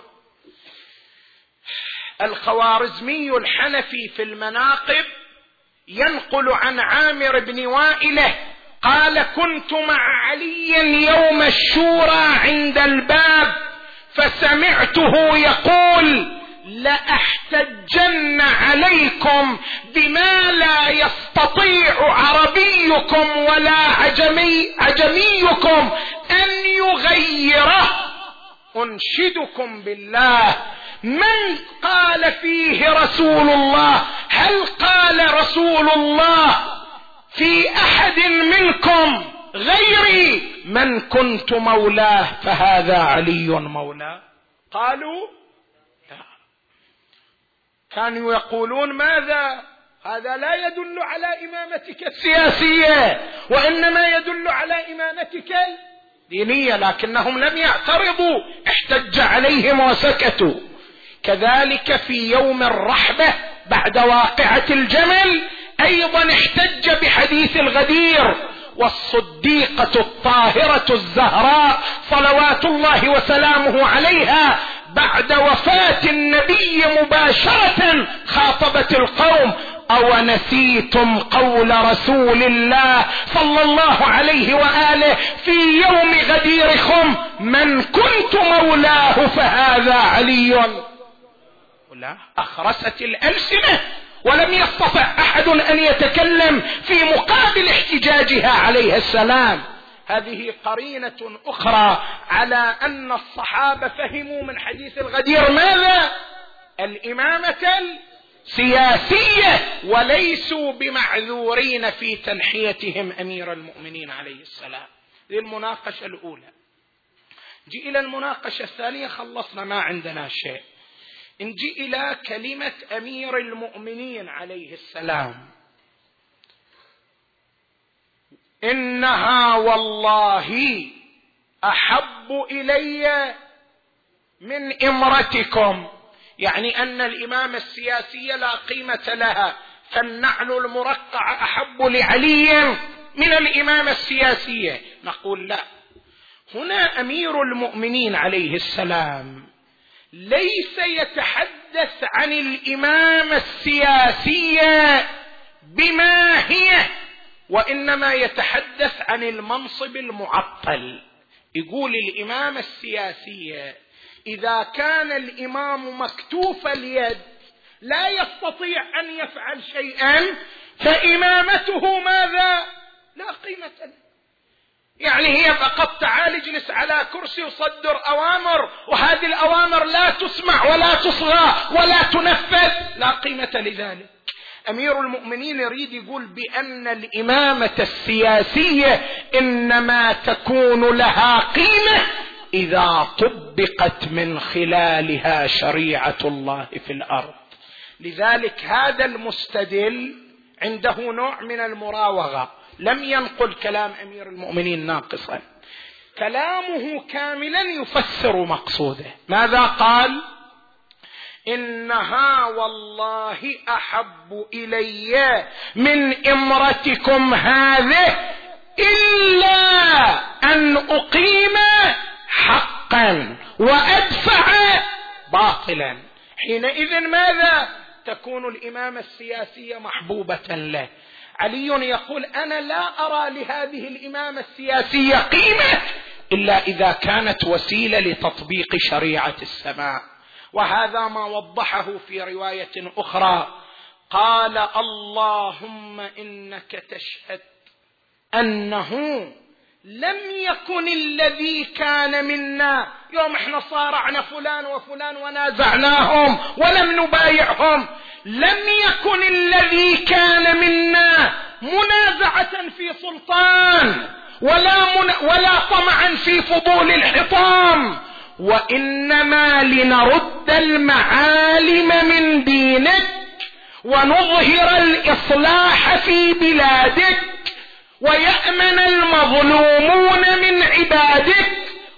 الخوارزمي الحنفي في المناقب ينقل عن عامر بن وائله قال: كنت مع علي يوم الشورى عند الباب فسمعته يقول: لأحتجن عليكم بما لا يستطيع عربيكم ولا عجمي عجميكم أن يغيره. أنشدكم بالله، من قال فيه رسول الله؟ هل قال رسول الله في أحد منكم غيري من كنت مولاه فهذا علي مولاه؟ قالوا لا. كانوا يقولون ماذا؟ هذا لا يدل على إمامتك السياسية، وإنما يدل على إمامتك الدينية، لكنهم لم يعترضوا، احتج عليهم وسكتوا. كذلك في يوم الرحبة بعد واقعة الجمل أيضا احتج بحديث الغدير، والصديقة الطاهرة الزهراء صلوات الله وسلامه عليها بعد وفاة النبي مباشرة خاطبت القوم أو نسيتم قول رسول الله صلى الله عليه وآله في يوم غديركم من كنت مولاه فهذا علي. لا، أخرست الألسنة ولم يستطع أحد أن يتكلم في مقابل احتجاجها عليه السلام. هذه قرينة أخرى على أن الصحابة فهموا من حديث الغدير ماذا؟ الإمامة السياسية، وليسوا بمعذورين في تنحيتهم أمير المؤمنين عليه السلام. هذه المناقشة الأولى. جي إلى المناقشة الثانية، خلصنا ما عندنا شيء. نجي إلى كلمة أمير المؤمنين عليه السلام. إنها والله أحب إلي من إمرتكم، يعني أن الإمامة السياسية لا قيمة لها، فالنعل المرقع أحب لعلي من الإمامة السياسية. نقول لا، هنا أمير المؤمنين عليه السلام ليس يتحدث عن الإمامة السياسية بما هي، وإنما يتحدث عن المنصب المعطل. يقول الإمامة السياسية إذا كان الإمام مكتوف اليد لا يستطيع أن يفعل شيئا فإمامته ماذا؟ لا قيمة له. يعني هي فقط تعال اجلس على كرسي وصدر أوامر، وهذه الأوامر لا تسمع ولا تصغى ولا تنفذ، لا قيمة لذلك. أمير المؤمنين يريد يقول بأن الإمامة السياسية إنما تكون لها قيمة إذا طبقت من خلالها شريعة الله في الأرض. لذلك هذا المستدل عنده نوع من المراوغة، لم ينقل كلام أمير المؤمنين ناقصا، كلامه كاملا يفسر مقصوده. ماذا قال؟ إنها والله أحب إلي من إمرتكم هذه إلا أن أقيم حقا وأدفع باطلا. حينئذ ماذا؟ تكون الإمامة السياسية محبوبة له. علي يقول أنا لا أرى لهذه الإمامة السياسية قيمة إلا إذا كانت وسيلة لتطبيق شريعة السماء. وهذا ما وضحه في رواية أخرى، قال اللهم إنك تشهد أنه لم يكن الذي كان منا، يوم احنا صارعنا فلان وفلان ونازعناهم ولم نبايعهم، لم يكن الذي كان منا منازعة في سلطان ولا, من ولا طمعا في فضول الحطام، وإنما لنرد المعالم من دينك ونظهر الإصلاح في بلادك ويأمن المظلومون من عبادك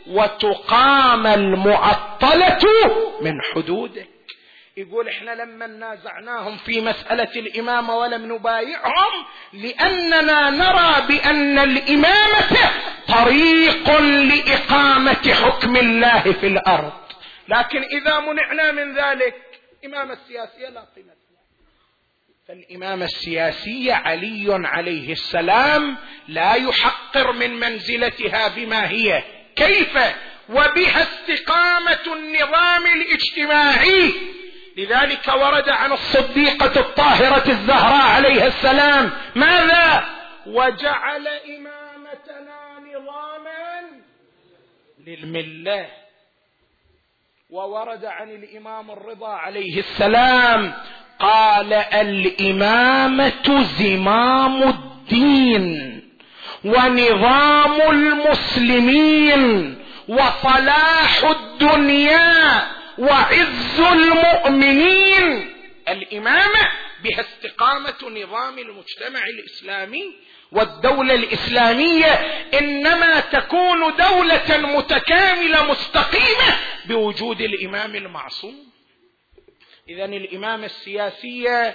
وتقام المعطلة من حدودك. يقول احنا لما نازعناهم في مسألة الإمامة ولم نبايعهم لأننا نرى بأن الإمامة طريق لإقامة حكم الله في الأرض، لكن إذا منعنا من ذلك إمامة السياسية لا قيمة لها. فالإمامة السياسية علي عليه السلام لا يحقر من منزلتها بما هي، كيف؟ وبها استقامة النظام الاجتماعي. لذلك ورد عن الصديقة الطاهرة الزهراء عليها السلام ماذا؟ وجعل إمامتنا نظاما للملة. وورد عن الإمام الرضا عليه السلام قال الإمامة زمام الدين ونظام المسلمين وصلاح الدنيا وعز المؤمنين. الإمامة بها استقامة نظام المجتمع الإسلامي والدولة الإسلامية، إنما تكون دولة متكاملة مستقيمة بوجود الإمام المعصوم. إذن الإمامة السياسية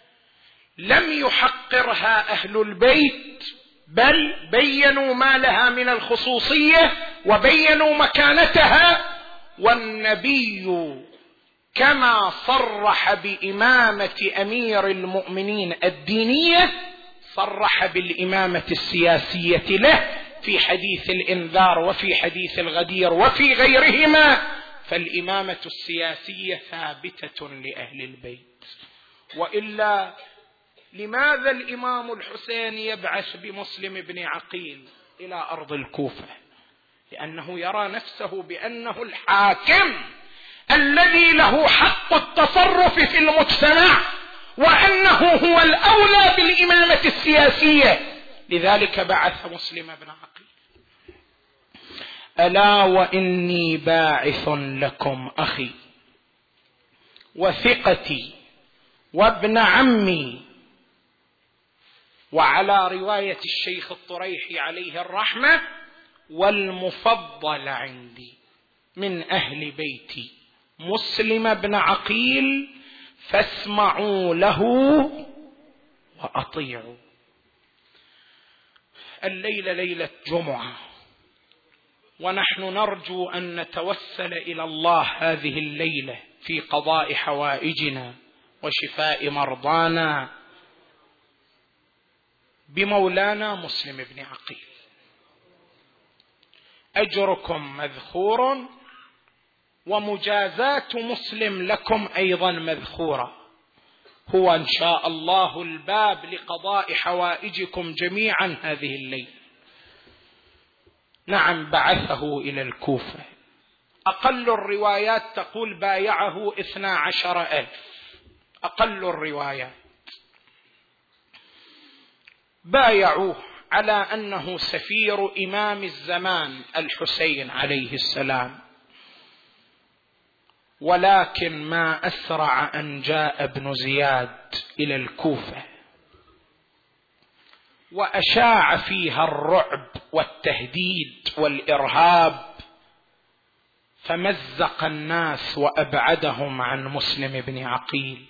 لم يحقرها أهل البيت، بل بينوا ما لها من الخصوصية وبينوا مكانتها. والنبي كما صرح بإمامة أمير المؤمنين الدينية صرح بالإمامة السياسية له في حديث الإنذار وفي حديث الغدير وفي غيرهما. فالإمامة السياسية ثابتة لأهل البيت. وإلا لماذا الإمام الحسين يبعث بمسلم بن عقيل إلى أرض الكوفة؟ لأنه يرى نفسه بأنه الحاكم الذي له حق التصرف في المجتمع، وأنه هو الأولى بالإمامة السياسية، لذلك بعث مسلم بن عقيل. ألا وإني باعث لكم أخي وثقتي وابن عمي، وعلى رواية الشيخ الطريحي عليه الرحمة والمفضل عندي من أهل بيتي مسلم بن عقيل، فاسمعوا له وأطيعوا. الليلة ليلة جمعة، ونحن نرجو أن نتوسل إلى الله هذه الليلة في قضاء حوائجنا وشفاء مرضانا بمولانا مسلم بن عقيل. أجركم مذخور ومجازات مسلم لكم أيضا مذخورة. هو إن شاء الله الباب لقضاء حوائجكم جميعا هذه الليلة. نعم، بعثه إلى الكوفة. أقل الروايات تقول بايعه اثنا عشر ألف، أقل الروايات بايعوه على أنه سفير إمام الزمان الحسين عليه السلام. ولكن ما أسرع أن جاء ابن زياد إلى الكوفة وأشاع فيها الرعب والتهديد والإرهاب، فمزق الناس وأبعدهم عن مسلم بن عقيل.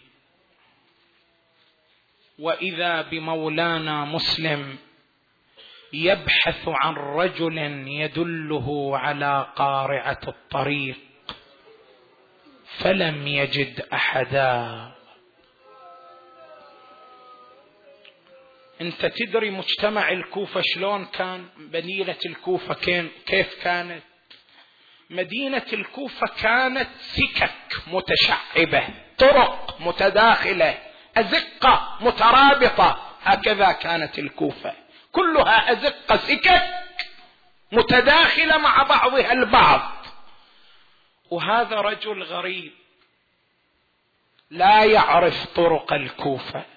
وإذا بمولانا مسلم يبحث عن رجل يدله على قارعة الطريق، فلم يجد أحدا. أنت تدري مجتمع الكوفة شلون كان؟ مدينة الكوفة كيف كانت؟ مدينة الكوفة كانت سكك متشعبة، طرق متداخلة، أزقة مترابطة، هكذا كانت الكوفة، كلها أزقة سكك متداخلة مع بعضها البعض. وهذا رجل غريب لا يعرف طرق الكوفة،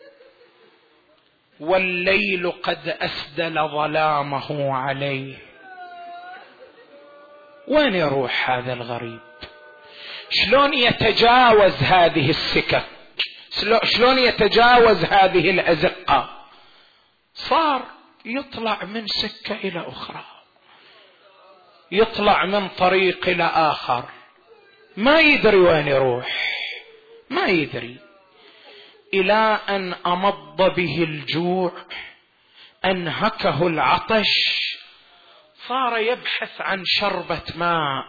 والليل قد أسدل ظلامه عليه. وين يروح هذا الغريب؟ شلون يتجاوز هذه السكك؟ شلون يتجاوز هذه الأزقة؟ صار يطلع من سكة إلى أخرى، يطلع من طريق إلى آخر، ما يدري وين يروح، ما يدري، إلى أن أمض به الجوع، أنهكه العطش، صار يبحث عن شربة ماء.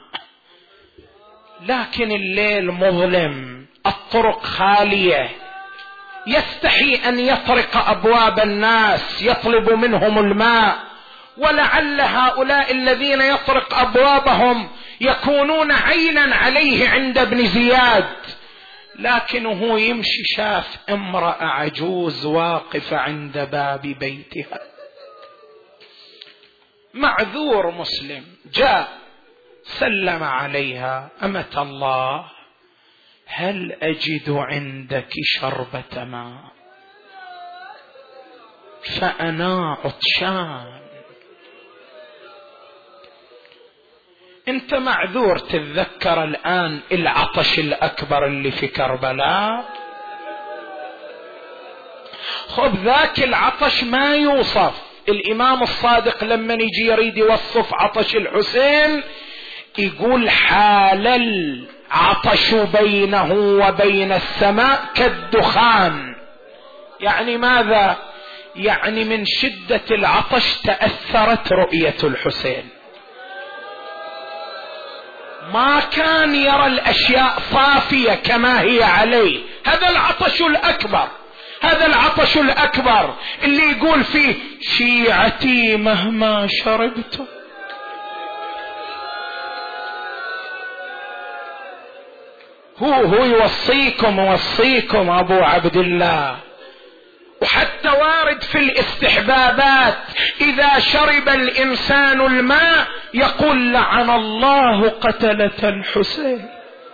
لكن الليل مظلم، الطرق خالية، يستحي أن يطرق أبواب الناس يطلب منهم الماء، ولعل هؤلاء الذين يطرق أبوابهم يكونون عينا عليه عند ابن زياد. لكنه يمشي شاف امرأة عجوز واقفة عند باب بيتها. معذور مسلم، جاء سلم عليها: أمة الله، هل أجد عندك شربة ماء؟ فأنا عطشان. أنت معذور، تتذكر الآن العطش الأكبر اللي في كربلاء. خب ذاك العطش ما يوصف. الإمام الصادق لما يجي يريد يوصف عطش الحسين يقول: حال العطش بينه وبين السماء كالدخان. يعني ماذا؟ يعني من شدة العطش تأثرت رؤية الحسين. ما كان يرى الأشياء صافية كما هي عليه. هذا العطش الأكبر، هذا العطش الأكبر اللي يقول فيه شيعتي مهما شربت. هو هو يوصيكم يوصيكم أبو عبد الله. وحتى وارد في الاستحبابات إذا شرب الإنسان الماء يقول لعن الله قتلة الحسين.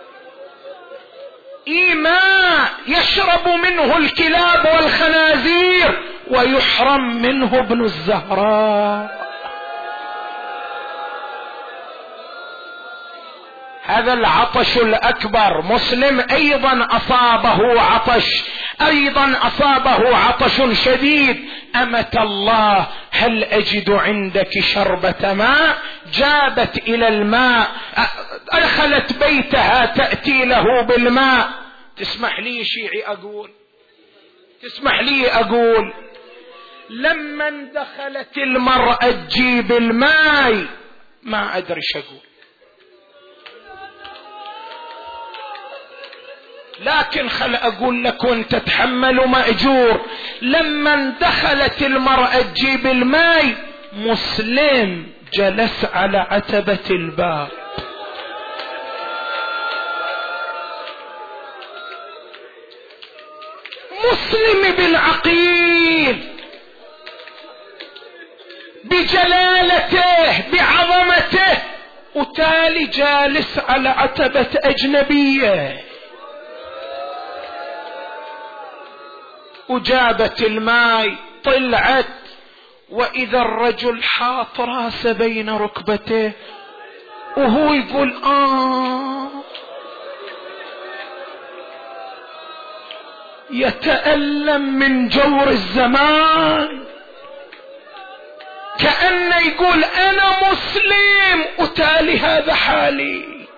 إيه ماء يشرب منه الكلاب والخنازير ويحرم منه ابن الزهراء. هذا العطش الأكبر. مسلم أيضا أصابه عطش، أيضا أصابه عطش شديد. أمة الله هل أجد عندك شربة ماء؟ جابت إلى الماء، أدخلت بيتها تأتي له بالماء. تسمح لي شيعي أقول، تسمح لي أقول، لما دخلت المرأة تجيب الماء ما أدري شو أقول، لكن خل أقول لك وانت تتحمل مأجور. لما دخلت المرأة تجيب الماء مسلم جلس على عتبة الباب. مسلم بالعقيل بجلالته بعظمته، وتالي جالس على عتبة أجنبية. وجابت الماء طلعت، وإذا الرجل حاط راسه بين ركبته وهو يقول آه، يتألم من جور الزمان، كأنه يقول أنا مسلم وتالي هذا حالي.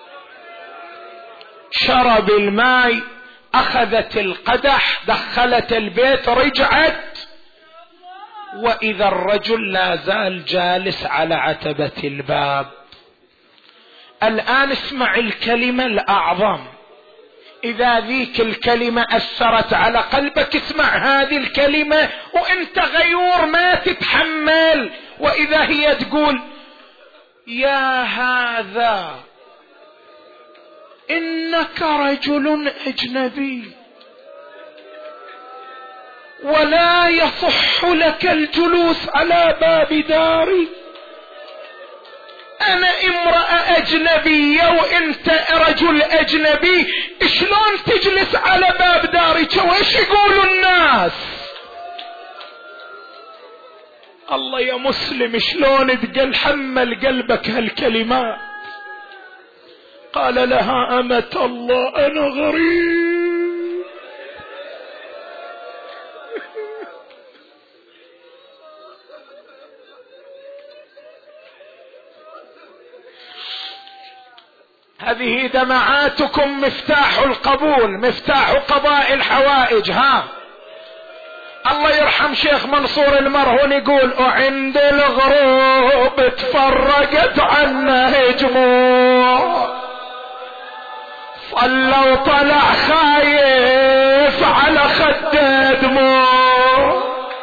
شرب الماء، أخذت القدح، دخلت البيت، رجعت، وإذا الرجل لا زال جالس على عتبة الباب. الآن اسمع الكلمة الأعظم. إذا ذيك الكلمة أثرت على قلبك اسمع هذه الكلمة وانت غيور ما تتحمل. وإذا هي تقول يا هذا إنك رجل أجنبي ولا يصح لك الجلوس على باب داري، أنا امرأة أجنبية وإنت رجل أجنبي، شلون تجلس على باب داري؟ وش يقولوا الناس؟ الله يا مسلم شلون تقل حمل قلبك هالكلمات. قال لها أمة الله أنا غريب. هذه دمعاتكم مفتاح القبول، مفتاح قضاء الحوائج. ها الله يرحم شيخ منصور المرهون يقول وعند الغروب تفرقت عنا هجموع، صلى وطلع خايف على خده دموع،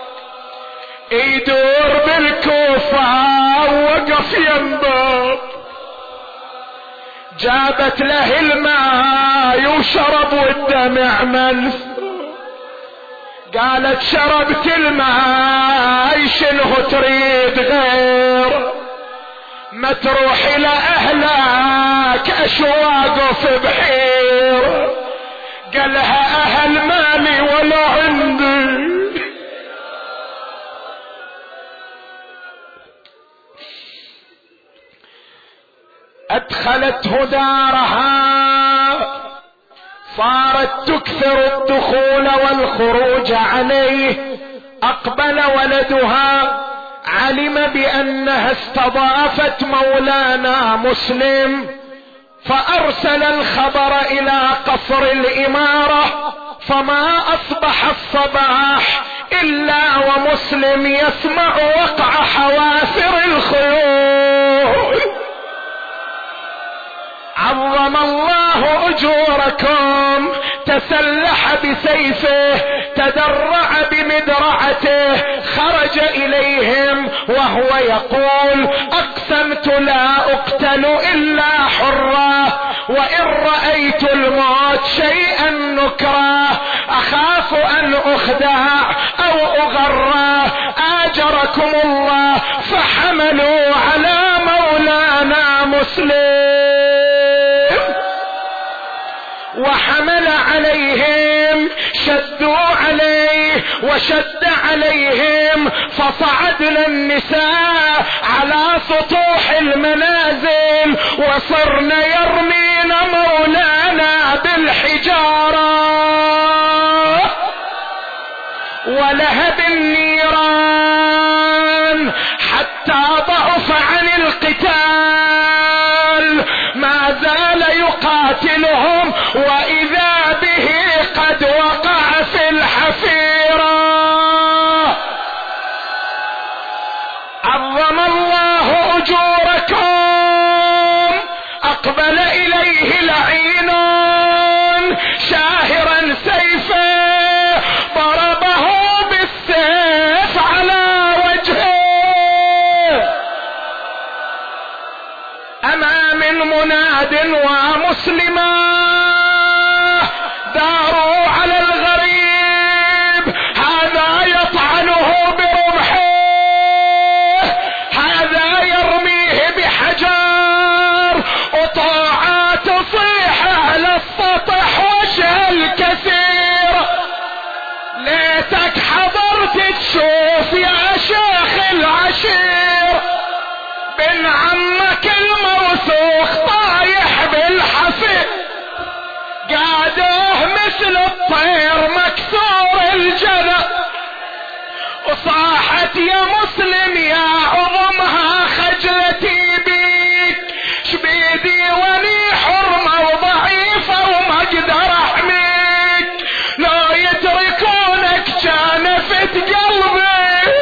يدور بالكوفة ووقف ينبض، جابت له الماء وشرب والدمع ملف، قالت شربت الماء شنو تريد غير ما تروح الى اهلك اشواق في بحير، قالها اهل مالي ولا عندي. ادخلته دارها صارت تكثر الدخول والخروج عليه، اقبل ولدها علم بانها استضافت مولانا مسلم، فارسل الخبر الى قصر الامارة، فما اصبح الصباح الا ومسلم يسمع وقع حوافر الخيول. عظم الله أجوركم. تسلح بسيفه، تدرع بمدرعته، خرج إليهم وهو يقول: أقسمت لا أقتل إلا حرا، وإن رأيت الموت شيئا نكرا، أخاف أن أخدع أو أغرى. آجركم الله. فحملوا على مولانا مسلم وحمل عليهم، شدوا عليه وشد عليهم، فصعدنا النساء على سطوح المنازل، وصرن يرمين مولانا بالحجارة ولهب النيران حتى ضعف عن القتال. ما زال يقاتلهم وإذا به قد وقع في الحفيرة. عظم الله أجوركم. أقبل إليه لعين شاهرا سيفه، ضربه بالسيف على وجهه. أما من مناد ومسلما داروا على الغريب، هذا يطعنه برمحه، هذا يرميه بحجر، وطاعات تصيح على السطح وجه الكثير. ليتك حضرت تشوف يا شيخ العشير بن عمك الموثوق طايح بالحفر، قادوه مثل الطير مكسور الجنة، وصاحت يا مسلم يا عظمها خجلتي بيك، شبيدي وني حرمة وضعيفة وما اقدر احميك، لو يتركونك كان فت قلبي،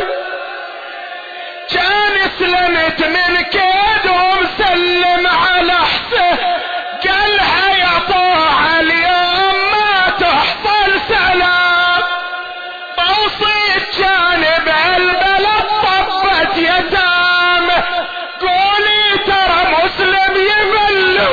كان سلمت من كيدهم سلم على حسه، قالها يا طاعة اليوم ما تحصل سلام، بوصيت جانب البلد طبت يتام، قولي ترى مسلم يبلغ.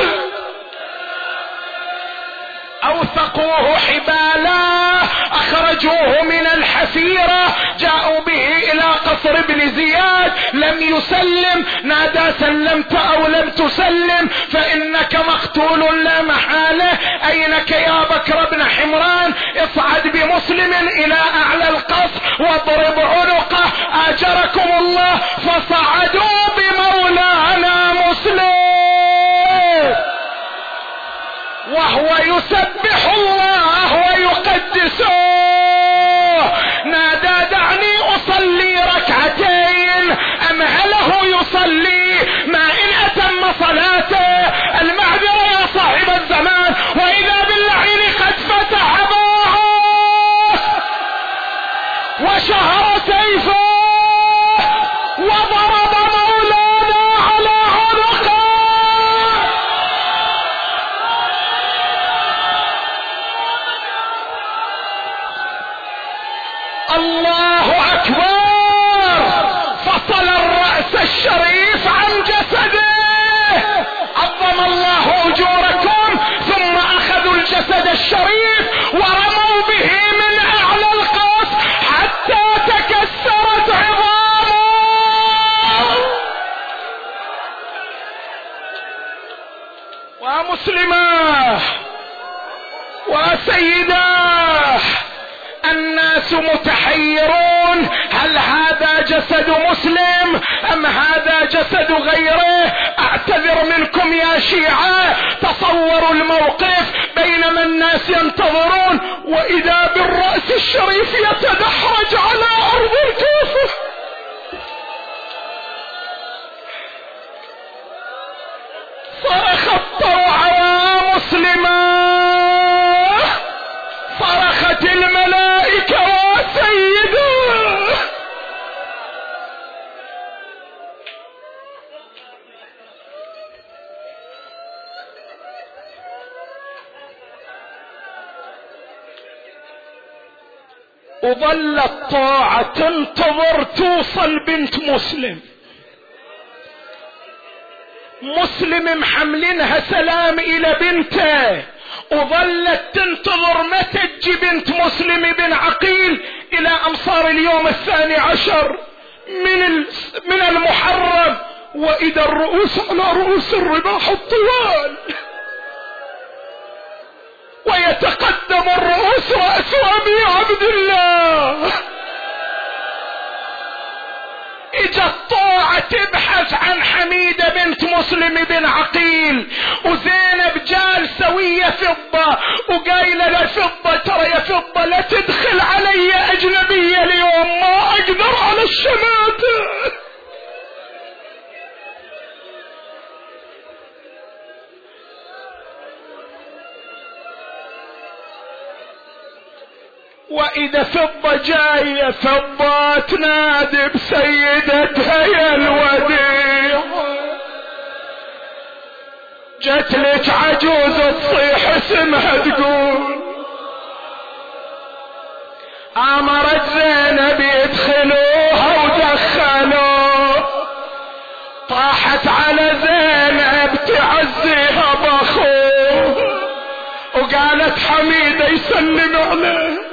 اوثقوه حبالا، اخرجوه من الحفيرة، جاءوا به الى قصر ابن زياد، لم يسلم، نادى: سلمت او لم تسلم فانك مقتول لا محالة، اينك يا بكر بن حمران؟ اصعد بمسلم الى اعلى القصر واضرب عنقه، اجركم الله. فصعدوا بمولانا مسلم وهو يسبح الله ويقدسه، نادى: دعني اصلي ركعتين. امهله يصلي، ما ان اتم صلاته، المعذرة يا صاحب الزمان، واذا باللعين قد فتح باعه وشهر سيفه وضرب مولانا على عنقه. الله اكبر. فصل الرأس الشريف عن جسده. عظم الله اجوركم. ثم اخذوا الجسد الشريف ورموا به من اعلى القصر حتى تكسرت عظامه. ومسلماه وسيداه، الناس متحيرون، هل هذا جسد مسلم ام هذا جسد غيره؟ اعتذر منكم يا شيعة، تصوروا الموقف بينما الناس ينتظرون واذا بالرأس الشريف يتدحرج على ارض الكوفة. صرخ الطوع ومسلما، صرخت الملائكة وسيدا. وظلت طاعة تنتظر توصل بنت مسلم. مسلم محملينها سلام الى بنته، وظلت تنتظر متى تجي بنت مسلم بن عقيل الى امصار اليوم الثاني عشر من من المحرم، واذا الرؤوس على رؤوس الرماح الطوال، ويتقدم الرؤوس رأس ابي عبد الله. اجت طاعة تبحث عن حميدة بنت مسلم بن عقيل، وزينب جالسة ويا فضة وقايلة لفضة ترى يا فضة لا تدخل علي اجنبية اليوم، ما اقدر على الشماتة. واذا فضة جاية فضة تنادي بسيدتها يا الوديع، جت لك عجوز تصيح اسمها تقول، امرت زينب يدخلوها ودخلوه، طاحت على زينب تعزيها باخوه، وقالت حميدة يسلم عليه.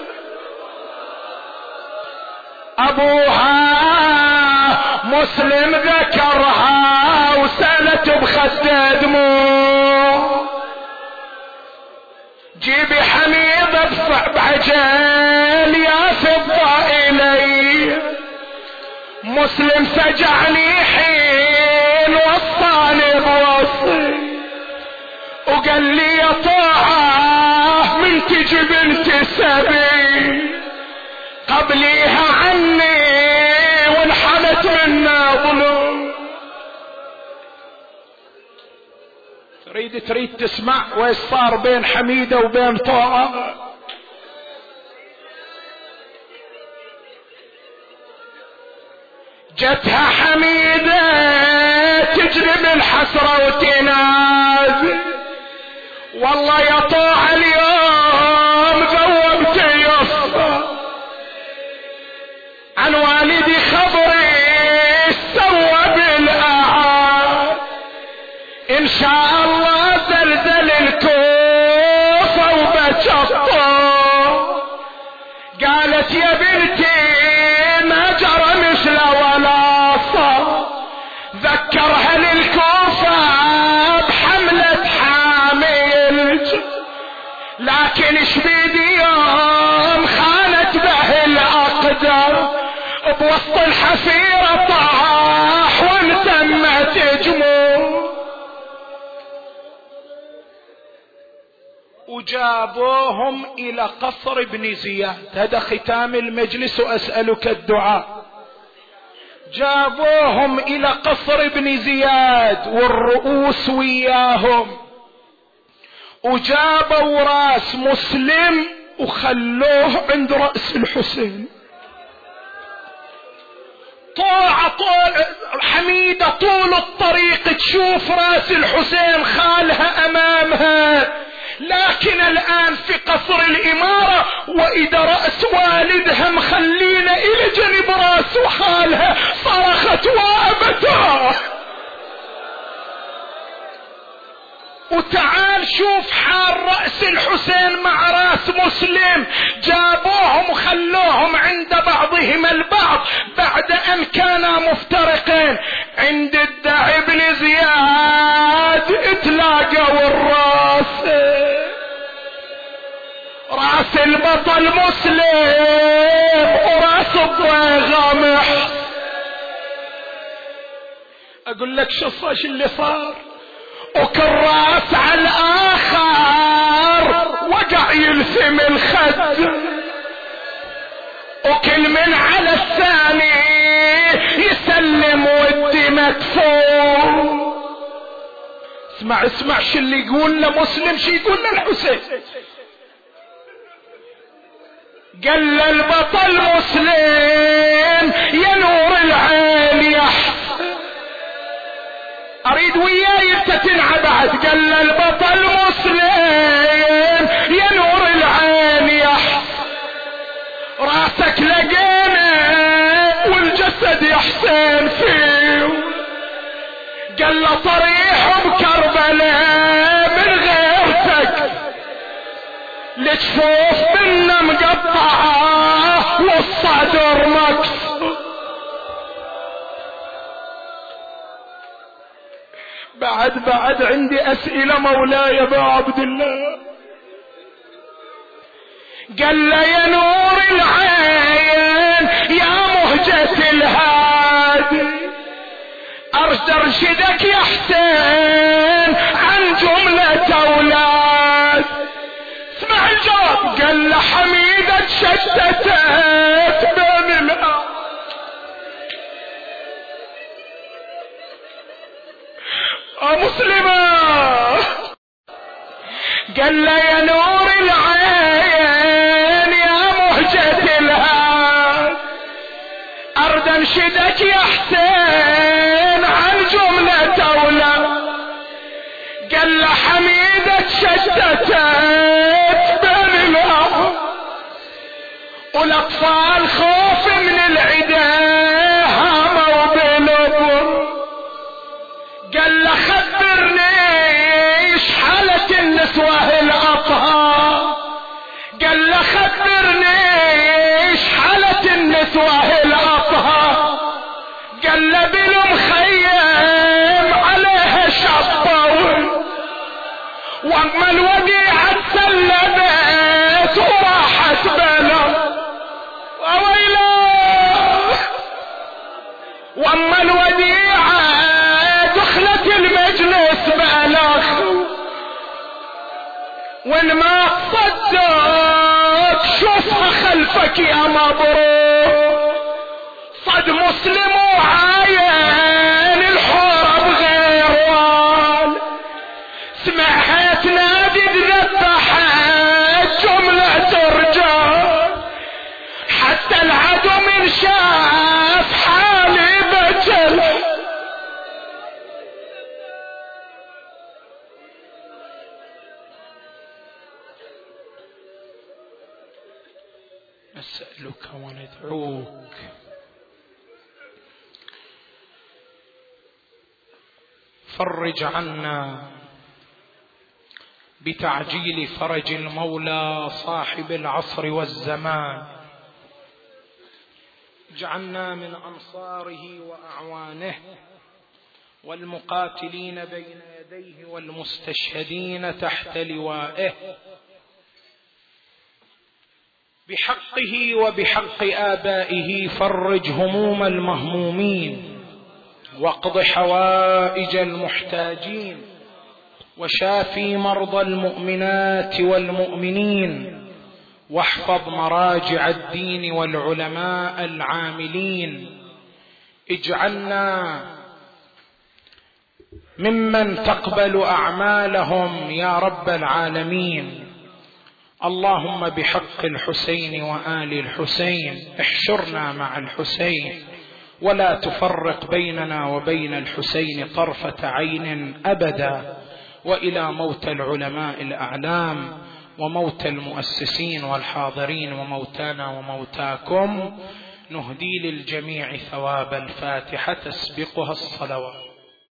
ابوها مسلم ذكرها وسالت بخده دموع، جيبي حميدة بعجل يا فضة الي، مسلم سجعني حين وصاني بوصي، وقال لي يا طاعة من تجي بنت سبي قبليها عني وانحنت منا ظلم. تريد تريد تسمع ويش صار بين حميدة وبين طاعة؟ جتها حميدة تجري بالحسرة وتنازل، والله يا طاعة اليوم ذوبت يصفى عن والدي خبري سوى بالاعاد، ان شاء الله زلزل الكوفة وبشطه. قالت يا بنتي ما جرى مثل ولا صار، ذكرها للكوفة بحملة حامل، لكن ايش بيدي يوم خانت به الاقدار، بوسط الحفيرة طاح وانتمت جموع. وجابوهم الى قصر ابن زياد، هذا ختام المجلس واسألك الدعاء. جابوهم الى قصر ابن زياد والرؤوس وياهم، وجابوا راس مسلم وخلوه عند رأس الحسين. طاعة طول حميدة طول الطريق تشوف راس الحسين خالها امامها، لكن الان في قصر الامارة واذا رأس والدها مخلينا الى جنب راس وخالها، صرخت وابتا. وتعال شوف حال رأس الحسين مع راس مسلم، جابوهم وخلوهم عند بعضهم البعض بعد ان كانا مفترقين. عند الداعي بن زياد اتلاقوا الراس، راس البطل مسلم وراس الضيغامح. اقول لك شصاش اللي صار، وكراس على الاخر وقع يلثم الخد، وكل من على الثاني يسلم ودي مكفور. اسمع اسمع شو اللي يقول لمسلم، شو يقول للحسين. قال البطل مسلم يا نور العين يا حسين، اريد وياي انت تنعى بعد. قال البطل مسلم يا نور العين يا حسين، راس حسين فيه. قال له طريح بكربلاء من غيرتك، الجفوف منا مقطعة والصدر مكسور. بعد بعد عندي أسئلة مولاي أبا عبد الله. قال له يا نور العين يا مهجة الهادي، أرشد أرشدك يا حسين عن جملة أولاد. اسمع الجواب. قال له حميدة شتتت بين الأرض. مسلمة. قال له يا نور العين يا مهجة الهاد، أرد أنشدك يا حسين عن جملة أولاد. قال له حميدة شتتت بين الأرض، والأطفال خوف من العدا هاموا بالأبر. قال له خبرني ايش حالة النسوة الأطهار. قال له خبرني ايش حالة النسوة الأطهار. قال له بالمخيم عليها شطور، واما الوديعة تسلمت وراحت بلد. وويله. واما الوديعة دخلت المجلس بألاخ، وان ما صدق شوفها خلفك يا مبروك. صد مسلم وعاين الحرب غيروان، سمعها تنادي ذبحت جملة رجال، حتى العدو من شاف حالي بجل. نسألك وندعوك فرج عنا بتعجيل فرج المولى صاحب العصر والزمان. اجعلنا من أنصاره وأعوانه والمقاتلين بين يديه والمستشهدين تحت لوائه، بحقه وبحق آبائه فرج هموم المهمومين، واقض حوائج المحتاجين، وشافي مرضى المؤمنات والمؤمنين، واحفظ مراجع الدين والعلماء العاملين. اجعلنا ممن تقبل أعمالهم يا رب العالمين. اللهم بحق الحسين وآل الحسين احشرنا مع الحسين، ولا تفرق بيننا وبين الحسين طرفة عين أبدا. وإلى موت العلماء الأعلام وموت المؤسسين والحاضرين وموتانا وموتاكم نهدي للجميع ثواب الفاتحة تسبقها الصلوات.